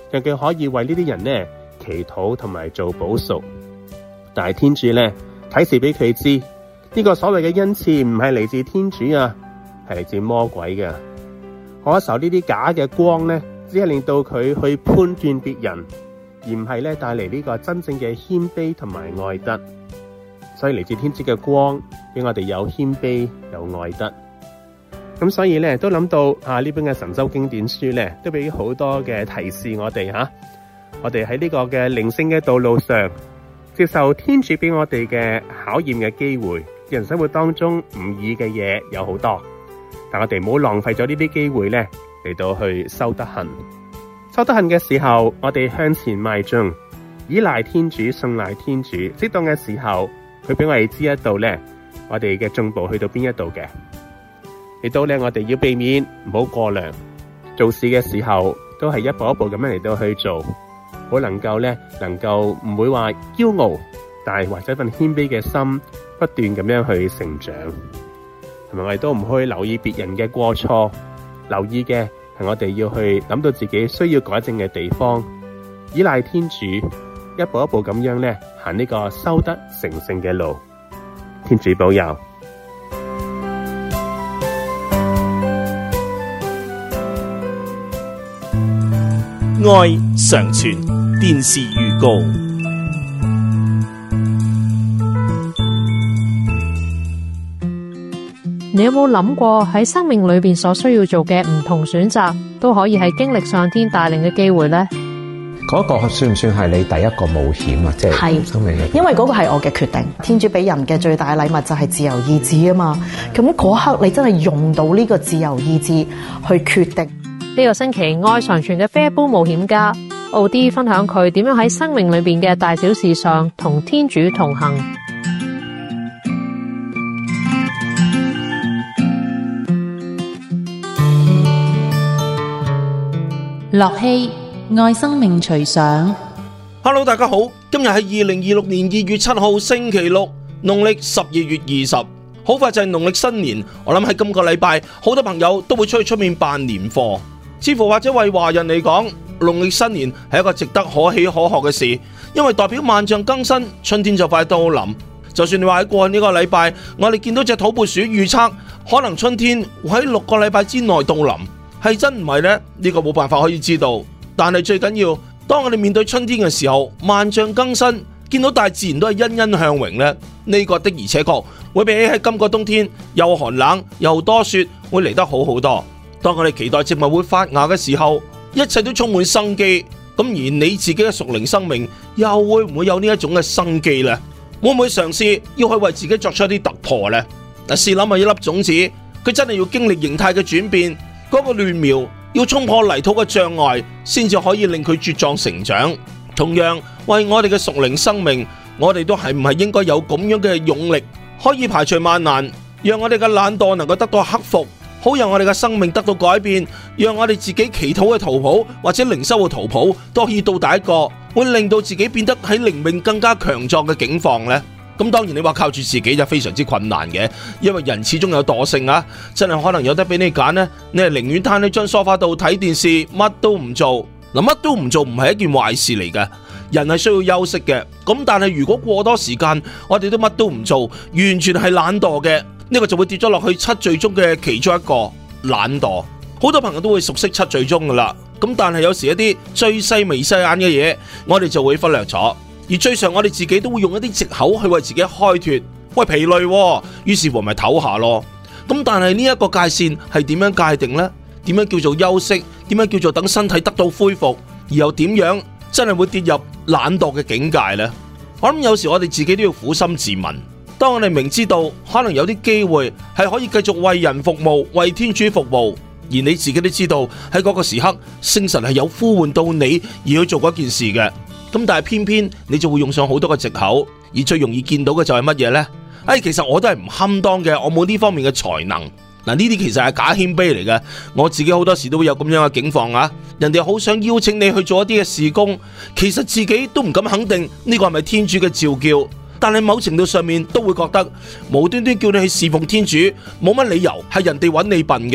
讓佢可以為呢啲人呢祈禱同埋做補贖。但係天主呢，啟示俾佢知，呢、這個所謂嘅恩賜唔係嚟自天主啊，係嚟自魔鬼嘅。可受呢啲假嘅光呢，只係令到佢去判斷別人，而唔係咧帶嚟呢個真正嘅謙卑同埋愛德。所以嚟自天主嘅光，俾我哋有謙卑有愛德。咁所以咧都諗到啊，呢本嘅神修經典書咧，都俾好多嘅提示我哋吓、啊，我哋喺呢個嘅靈性嘅道路上，接受天主俾我哋嘅考驗嘅機會。人生活當中唔易嘅嘢有好多，但我哋唔好浪費咗呢啲機會咧嚟到去修德行。修德行嘅時候，我哋向前邁進，依賴天主，信賴天主。適當嘅時候，佢俾我哋知一度咧，我哋嘅進步去到邊一度嘅。亦都咧，我哋要避免唔好過量，做事嘅時候都係一步一步咁樣嚟到去做，好能夠咧，能夠唔會話驕傲，但係懷咗一份謙卑嘅心，不斷咁樣去成長。同埋我哋都唔去留意別人嘅過錯，留意嘅係我哋要去諗到自己需要改正嘅地方，依賴天主，一步一步咁樣咧行呢個修德成聖嘅路。天主保佑。 愛常傳電視預告。 你有冇諗過喺生命裏邊所需要做嘅唔同選擇，都可以係經歷上天帶領嘅機會呢？ 嗰個算唔算係你第一個冒險啊？即係生命嘅， 因為嗰個係我嘅決定。天主俾人嘅最大禮物就係自由意志啊嘛。咁嗰刻你真係用到呢個自由意志去決定。 呢個星期愛常傳嘅非一般冒險家奧迪分享佢點樣喺生命裏邊嘅大小事上同天主同行。 樂器愛生命隨想。 Hello， 大家好，今日係二零二六年二月七號星期六，農曆十二月二十，好快就係農曆新年。我諗喺今個禮拜，好多朋友都會出去出面辦年貨。似乎或者為華人嚟講，農曆新年係一個值得可喜可賀嘅事，因為代表萬象更新，春天就快到臨。就算你話喺過去呢個禮拜，我哋見到隻土撥鼠預測可能春天會喺六個禮拜之內到臨，係真唔係呢？呢個冇辦法可以知道。但係最緊要，當我哋面對春天嘅時候，萬象更新，見到大自然都係欣欣向榮呢。呢個的而且確會比起喺今個冬天又寒冷又多雪會嚟得好好多。當我哋期待植物會發芽嘅時候，一切都充滿生機。咁而你自己嘅屬靈生命又會唔會有呢一種嘅生機呢？會唔會嘗試要去為自己作出一啲突破呢？嗱，試諗下一粒種子，佢真係要經歷形態嘅轉變，嗰個嫩苗要衝破泥土嘅障礙，先至可以令佢茁壯成長。同樣為我哋嘅屬靈生命，我哋都係唔係應該有咁樣嘅勇力，可以排除萬難，讓我哋嘅懶惰能夠得到克服，好讓我哋嘅生命得到改變，讓我哋自己祈禱嘅圖譜或者靈修嘅圖譜都可以到達一個會令到自己變得喺靈命更加強壯嘅境況呢。咁當然你話靠住自己就非常之困難嘅，因為人始終有惰性啊，真係可能有得俾你揀呢，你係寧願攤喺張梳化度睇電視，乜都唔做。嗱，乜都唔做唔係一件壞事嚟嘅，人係需要休息嘅。咁但係如果過多時間，我哋都乜都唔做，完全係懶惰嘅，呢個就會跌咗落去七罪中嘅其中一個懶惰。好多朋友都會熟悉七罪中噶啦，咁但係有時一啲最細眉細眼嘅嘢，我哋就會忽略咗。而最常我哋自己都會用一啲藉口去為自己開脫，喂，疲累喎，於是乎咪唞下咯。咁但係呢一個界線係點樣界定呢？點樣叫做休息？點樣叫做等身體得到恢復？而又點樣真係會跌入懶惰嘅境界呢？我諗有時我哋自己都要苦心自問。當我哋明知道可能有啲機會係可以繼續為人服務、為天主服務，而你自己都知道喺嗰個時刻，聖神係有呼喚到你而去做嗰件事嘅。咁但係偏偏你就會用上好多嘅藉口，而最容易見到嘅就係乜嘢呢？哎，其實我都係唔堪當嘅，我冇呢方面嘅才能。嗱，呢啲其實係假謙卑嚟嘅。我自己好多時都會有咁樣嘅境況啊！人哋好想邀請你去做一啲嘅事工，其實自己都唔敢肯定呢個係咪天主嘅召叫，但係某程度上面都會覺得無端端叫你去侍奉天主，冇乜理由係人哋揾你笨嘅。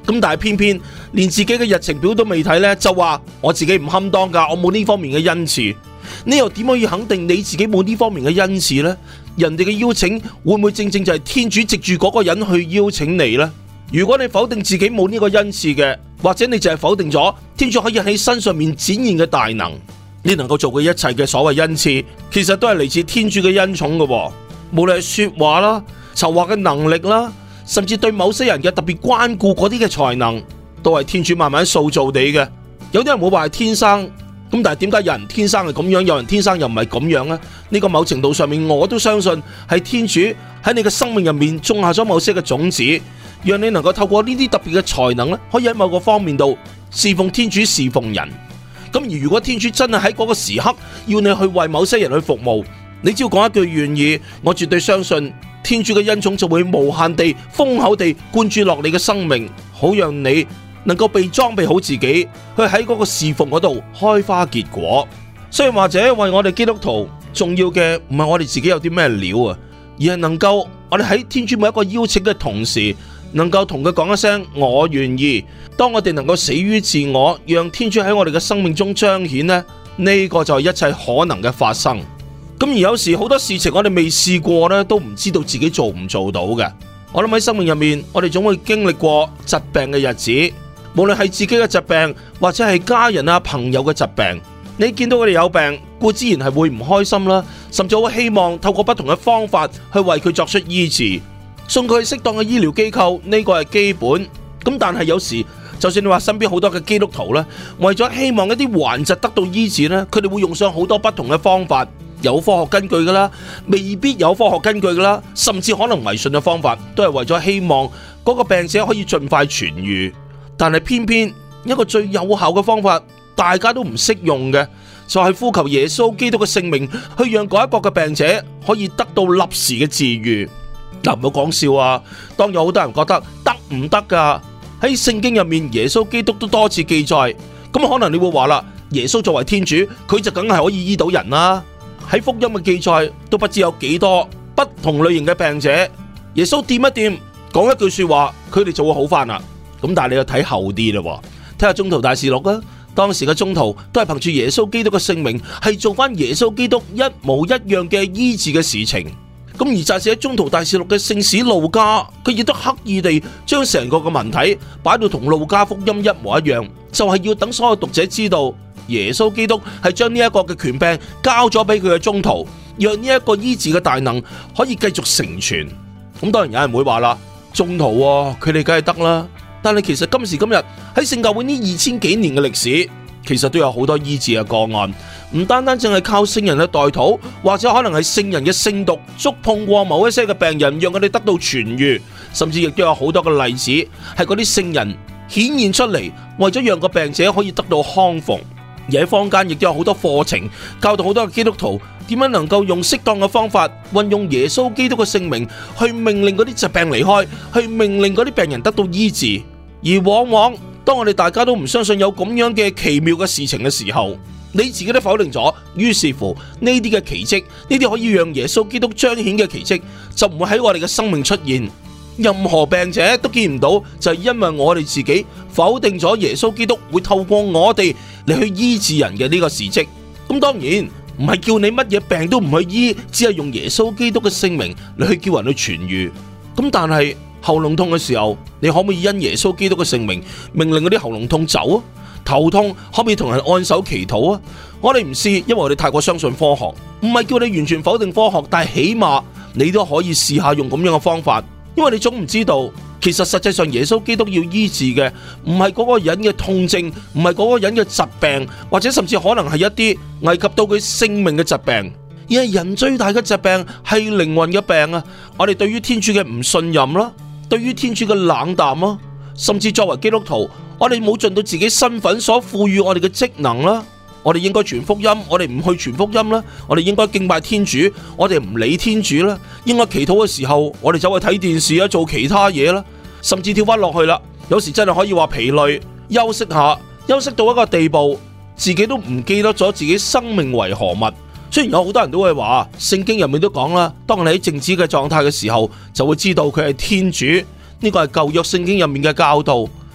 咁但係偏偏連自己嘅日程表都未睇呢，就話我自己唔堪當㗎，我冇呢方面嘅恩賜。你又點可以肯定你自己冇呢方面嘅恩賜呢？人哋嘅邀請會唔會正正就係天主藉住嗰個人去邀請你呢？如果你否定自己冇呢個恩賜嘅，或者你就係否定咗天主可以喺身上面展現嘅大能，你能夠做嘅一切嘅所謂恩賜，其實都係嚟自天主嘅恩寵嘅。無論係說話啦、籌劃嘅能力啦，甚至對某些人嘅特別關顧嗰啲嘅才能，都係天主慢慢塑造你嘅。有啲人冇話係天生。咁但係點解有人天生係咁樣，有人天生又唔係咁樣呢？呢個某程度上面我都相信係天主喺你嘅生命入面種下咗某些嘅種子，讓你能夠透過呢啲特別嘅才能咧，可以喺某個方面度侍奉天主、侍奉人。咁而如果天主真係喺嗰個時刻要你去為某些人去服務，你只要講一句願意，我絕對相信天主嘅恩寵就會無限地、豐厚地灌注落你嘅生命，好讓你能夠被裝備好自己，去喺嗰個侍奉嗰度開花結果。雖然或者為我哋基督徒重要嘅唔係我哋自己有啲咩料啊，而係能夠我哋喺天主每一個邀請嘅同時，能夠同佢講一聲我願意。當我哋能夠死於自我，讓天主喺我哋嘅生命中彰顯呢，呢個就係一切可能嘅發生。咁而有時好多事情我哋未試過呢，都唔知道自己做唔做到嘅。我諗喺生命入面，我哋總會經歷過疾病嘅日子。無論係自己嘅疾病，或者係家人啊朋友嘅疾病，你見到佢哋有病，固之然係會唔開心啦，甚至好希望透過不同嘅方法去為佢作出醫治，送佢去適當嘅醫療機構，呢個係基本。咁但係有時，就算你話身邊好多嘅基督徒咧，為咗希望一啲頑疾得到醫治咧，佢哋會用上好多不同嘅方法，有科學根據噶啦，未必有科學根據噶啦，甚至可能迷信嘅方法，都係為咗希望嗰個病者可以盡快痊癒。但係偏偏一個最有效嘅方法，大家都唔識用嘅，就係呼求耶穌基督嘅聖名，去讓嗰一個嘅病者可以得到立時嘅治癒。嗱，唔好講笑啊！當有好多人覺得得唔得噶，喺聖經入面，耶穌基督都多次記載。咁可能你會話啦，耶穌作為天主，佢就梗係可以醫到人啦。喺福音嘅記載都不知有幾多不同類型嘅病者，耶穌掂一掂，講一句說話，佢哋就會好返啦。咁但係你要睇後啲啦，睇下宗徒大事錄啊，當時嘅宗徒都係憑住耶穌基督嘅聖名，係做翻耶穌基督一模一樣嘅醫治嘅事情。咁而撰寫喺宗徒大事錄嘅聖史路加，佢亦都刻意地將成個嘅文體擺到同路加福音一模一樣，就係要等所有讀者知道耶穌基督係將呢一個嘅權柄交咗俾佢嘅宗徒，讓呢一個醫治嘅大能可以繼續成傳。咁當然有人會話啦，宗徒佢哋梗係得啦。但係其實今時今日喺聖教會呢二千幾年嘅歷史，其實都有好多醫治嘅個案，唔單單淨係靠聖人嘅代禱，或者可能係聖人嘅聖毒觸碰過某一些嘅病人，讓佢哋得到痊癒，甚至亦都有好多嘅例子係嗰啲聖人顯現出嚟，為咗讓個病者可以得到康復。而喺坊間亦都有好多課程教導好多嘅基督徒點樣能夠用適當嘅方法運用耶穌基督嘅聖名去命令嗰啲疾病離開，去命令嗰啲病人得到醫治。而往往當我哋大家都唔相信有咁樣嘅奇妙嘅事情嘅時候，你自己都否定咗，於是乎呢啲嘅奇蹟，呢啲可以讓耶穌基督彰顯嘅奇蹟就唔會喺我哋嘅生命出現。任何病者都見唔到，就係因為我哋自己否定咗耶穌基督會透過我哋嚟去醫治人嘅呢個事蹟。咁當然唔係叫你乜嘢病都唔去醫，只係用耶穌基督嘅聖名嚟去叫人去痊癒。咁但係喉嚨痛嘅時候，你可唔可以因耶穌基督嘅聖名命令嗰啲喉嚨痛走啊？頭痛可唔可以同人按手祈禱啊？我哋唔試，因為我哋太過相信科學，唔係叫你完全否定科學，但係起碼你都可以試下用咁樣嘅方法，因為你總唔知道，其實實際上耶穌基督要醫治嘅唔係嗰個人嘅痛症，唔係嗰個人嘅疾病，或者甚至可能係一啲危及到佢性命嘅疾病，而係人最大嘅疾病係靈魂嘅病啊！我哋對於天主嘅唔信任啦，對於天主嘅冷淡啦，甚至作為基督徒，我哋冇盡到自己身份所賦予我哋嘅職能啦。我哋應該傳福音，我哋唔去傳福音啦。我哋應該敬拜天主，我哋唔理天主啦。應該祈禱嘅時候，我哋走去睇電視啊，做其他嘢啦，甚至跳翻落去啦。有時真係可以話疲累，休息下，休息到一個地步，自己都唔記得咗自己生命為何物。雖然有好多人都會話，聖經入面都講啦，當你喺靜止嘅狀態嘅時候，就會知道佢係天主。呢個係舊約聖經入面嘅教導。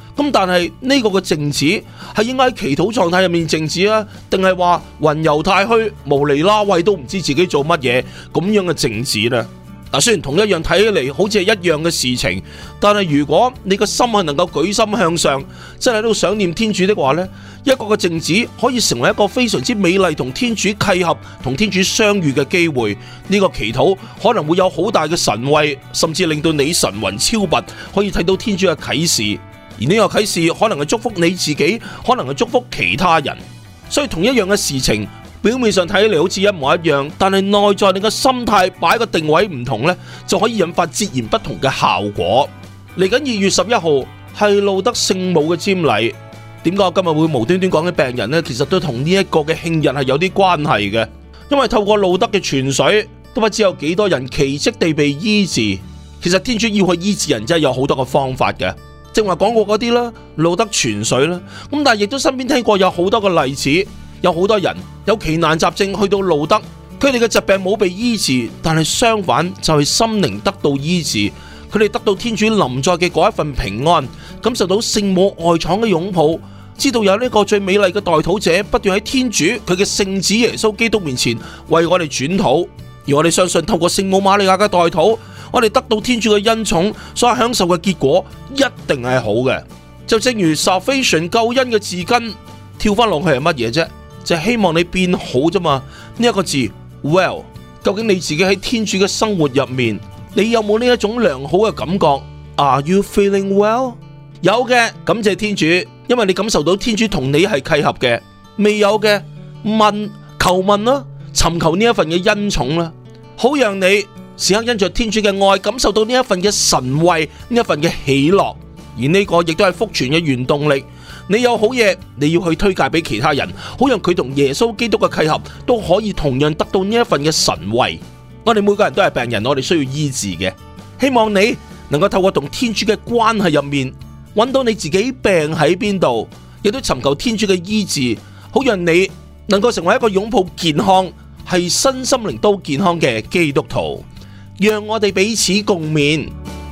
咁但係呢個嘅靜止係應該喺祈禱狀態入面靜止啊，定係話雲遊太虛、無厘啦喂都唔知自己做乜嘢咁樣嘅靜止呢？嗱，雖然同一樣睇起嚟好似係一樣嘅事情，但係如果你個心係能夠舉心向上，真係喺度想念天主的話呢，一個嘅靜止可以成為一個非常之美麗同天主契合、同天主相遇嘅機會。呢個祈禱可能會有好大嘅神慰，甚至令到你神魂超拔，可以睇到天主嘅啟示。而呢個啟示可能係祝福你自己，可能係祝福其他人。所以同一樣嘅事情，表面上睇起嚟好似一模一樣，但係內在你嘅心態擺個定位唔同呢，就可以引發截然不同嘅效果。嚟緊二月十一號係路德聖母嘅瞻禮，點解我今日會無端端講起病人呢？其實都同呢一個嘅慶日係有啲關係嘅，因為透過路德嘅泉水，都不知有幾多人奇蹟地被醫治。其實天主要去醫治人真係有好多個方法嘅。正話講過嗰啲啦，路德泉水啦，咁但係亦都身邊聽過有好多個例子，有好多人有奇難雜症去到路德，佢哋嘅疾病冇被醫治，但係相反就係心靈得到醫治，佢哋得到天主臨在嘅嗰一份平安，感受到聖母外廠嘅擁抱，知道有呢個最美麗嘅代禱者不斷喺天主佢嘅聖子耶穌基督面前為我哋轉禱，而我哋相信透過聖母瑪利亞嘅代禱，我哋得到天主嘅恩寵所享受嘅結果一定係好嘅。就正如 salvation 救恩嘅字根跳翻落去係乜嘢啫？就係希望你變好啫嘛。呢一個字 well， 究竟你自己喺天主嘅生活入面，你有冇呢一種良好嘅感覺？ Are you feeling well？ 有嘅，感謝天主，因為你感受到天主同你係契合嘅。未有嘅，問求問啦，尋求呢一份嘅恩寵啦，好讓你時刻因着天主嘅愛，感受到呢一份嘅神慰，呢一份嘅喜樂。而呢個亦都係福傳嘅原動力。你有好嘢，你要去推介俾其他人，好讓佢同耶穌基督嘅契合都可以同樣得到呢一份嘅神慰。我哋每個人都係病人，我哋需要醫治嘅。希望你能夠透過同天主嘅關係入面，揾到你自己病喺邊度，亦都尋求天主嘅醫治，好讓你能夠成為一個擁抱健康、係身心靈都健康嘅基督徒。讓我哋彼此共勉。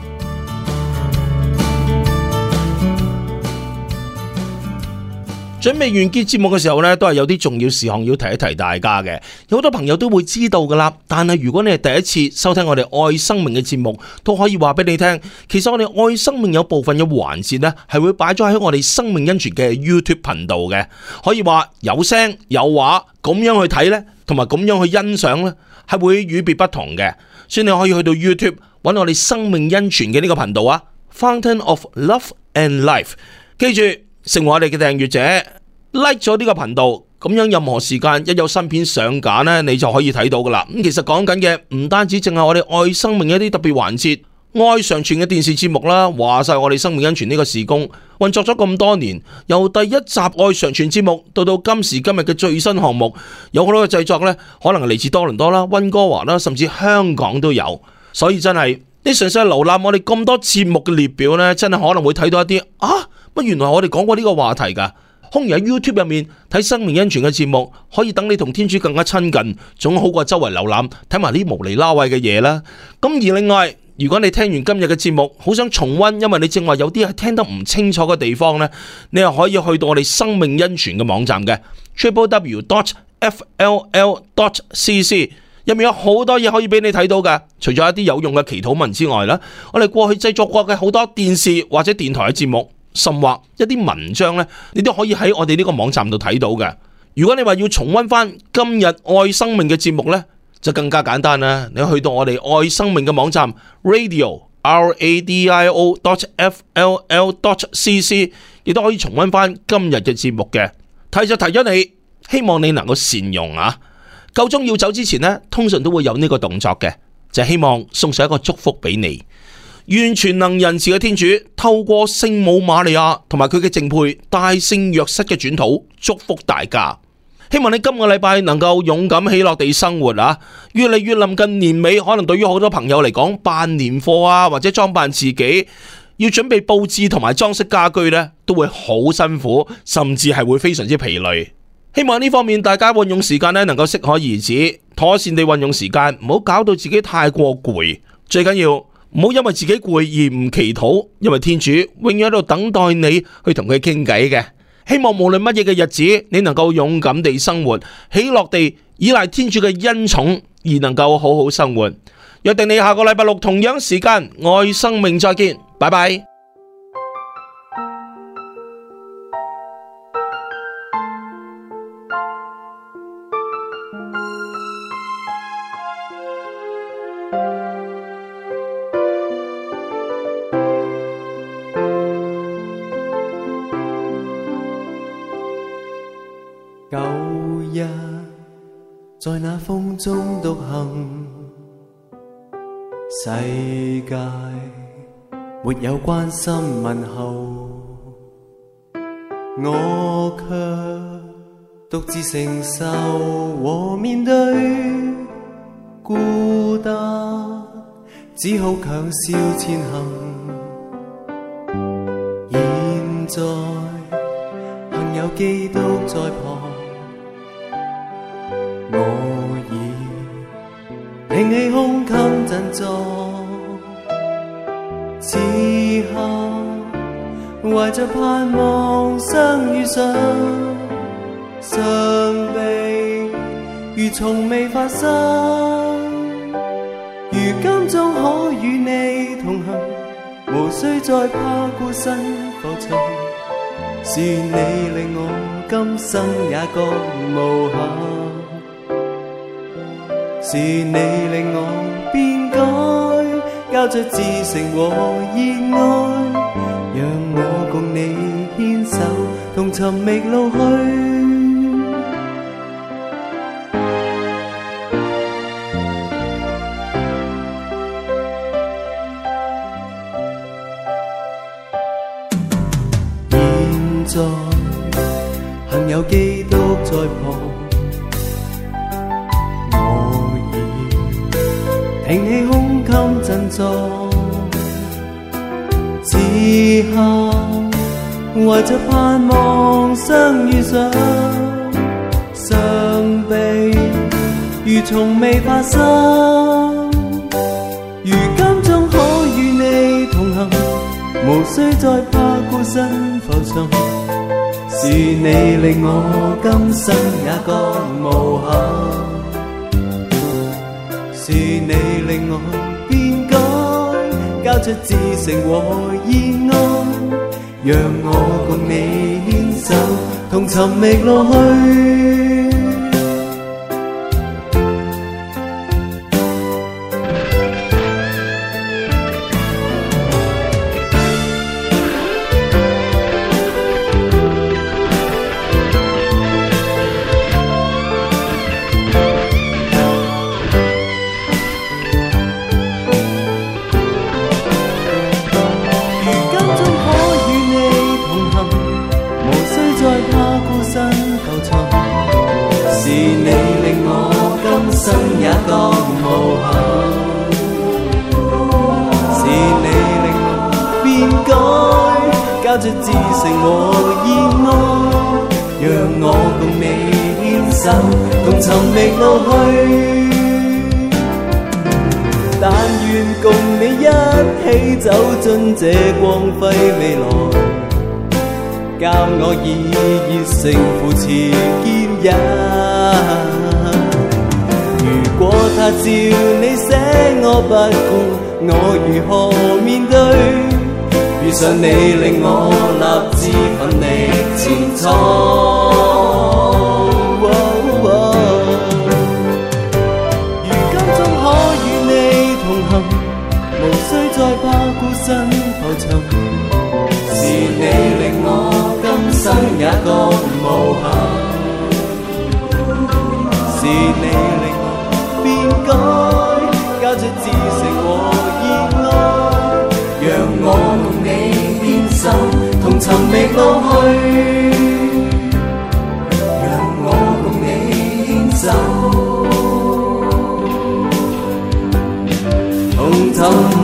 準備完結節目嘅時候呢，都係有啲重要事項要提一提大家嘅。有好多朋友都會知道噶啦，但係如果你係第一次收聽我哋愛生命嘅節目，都可以話俾你聽。其實我哋愛生命有部分嘅環節呢，係會擺咗喺我哋生命恩泉嘅 YouTube 頻道嘅，可以話有聲有畫咁樣去睇呢，同埋咁樣去欣賞呢，係會與別不同嘅。所以你可以去到 YouTube 揾我哋生命恩泉嘅呢個頻道啊 ，Fountain of Love and Life。記住，成為我哋嘅訂閱者 ，like 咗呢個頻道，咁樣任何時間一有新片上架呢，你就可以睇到噶啦。咁其實講緊嘅唔單止淨係我哋愛生命一啲特別環節，愛常傳嘅電視節目啦，話晒我哋生命恩泉呢個事工運作咗咁多年，由第一集愛常傳節目到到今時今日嘅最新項目，有好多嘅製作呢，可能係嚟自多倫多啦、溫哥華啦，甚至香港都有。所以真係你嘗試去瀏覽我哋咁多節目嘅列表呢，真係可能會睇到一啲啊！乜原來我哋講過呢個話題噶，空而喺 YouTube 入面睇生命恩泉嘅節目，可以等你同天主更加親近，總好過周圍瀏覽睇埋啲無厘啦位嘅嘢啦。咁而另外，如果你聽完今日嘅節目，好想重溫，因為你正話有啲係聽得唔清楚嘅地方呢，你又可以去到我哋生命恩泉嘅網站嘅 triple w dot f l l dot c c， 入面有好多嘢可以俾你睇到噶。除咗一啲有用嘅祈禱文之外啦，我哋過去製作過嘅好多電視或者電台嘅節目，甚或一啲文章呢，你都可以喺我哋呢個網站度睇到嘅。如果你話要重溫翻今日愛生命嘅節目呢，就更加簡單啦。你去到我哋愛生命嘅網站 radio r a d i o dot f l l dot c c， 亦都可以重溫翻今日嘅節目嘅。提就提咗你，希望你能夠善用啊。夠鐘要走之前呢，通常都會有呢個動作嘅，就係希望送上一個祝福俾你。願全能仁慈嘅天主透過聖母瑪利亞同埋佢嘅淨配大聖若瑟嘅轉禱，祝福大家。希望你今個禮拜能夠勇敢喜樂地生活啊！越嚟越臨近年尾，可能對於好多朋友嚟講，辦年貨啊，或者裝扮自己，要準備佈置同埋裝飾家居呢，都會好辛苦，甚至係會非常之疲累。希望呢方面大家運用時間呢，能夠適可而止，妥善地運用時間，唔好搞到自己太過攰。最緊要唔好因為自己攰而唔祈禱，因為天主永遠喺度等待你去同佢傾偈嘅。希望無論乜嘢嘅日子，你能夠勇敢地生活，喜樂地依賴天主嘅恩寵，而能夠好好生活。約定你下個禮拜六同樣時間，愛生命再見，拜拜。 舊日在那風中獨行，世界沒有關心問候，我卻獨自承受和面對孤單，只好強笑前行。現在幸有基督在旁，我已挺起胸襟振作，此刻懷着盼望相遇上，常被如從未發生，如今終可與你同行，無需再怕孤身浮沉，是你令我今生也覺無憾，是你令我變改，交出至誠和熱愛，讓我共你牽手，同尋覓路去。現在幸有基督在旁，挺起胸襟振作，此刻懷着盼望相遇上，常被如從未發生，如今終可與你同行，無需再怕孤身浮沉，是你令我今生也覺無憾，是你令我變改，交出至誠和熱愛，讓我共你牽手，同尋覓路去。交出至誠和熱愛，讓我共你牽手，同尋覓路去。但願共你一起走進這光輝未來，教我以熱誠扶持堅忍。如果他照你捨我不顧，我如何面對？遇上你令我立志奮力前闖，哦哦、如今終可與你同行，無需再怕孤身浮沉，是你令我今生也覺無憾，是你令我變改，交出至誠和熱愛，讓我共你牽手，同尋覓路去，讓我共你牽手，同尋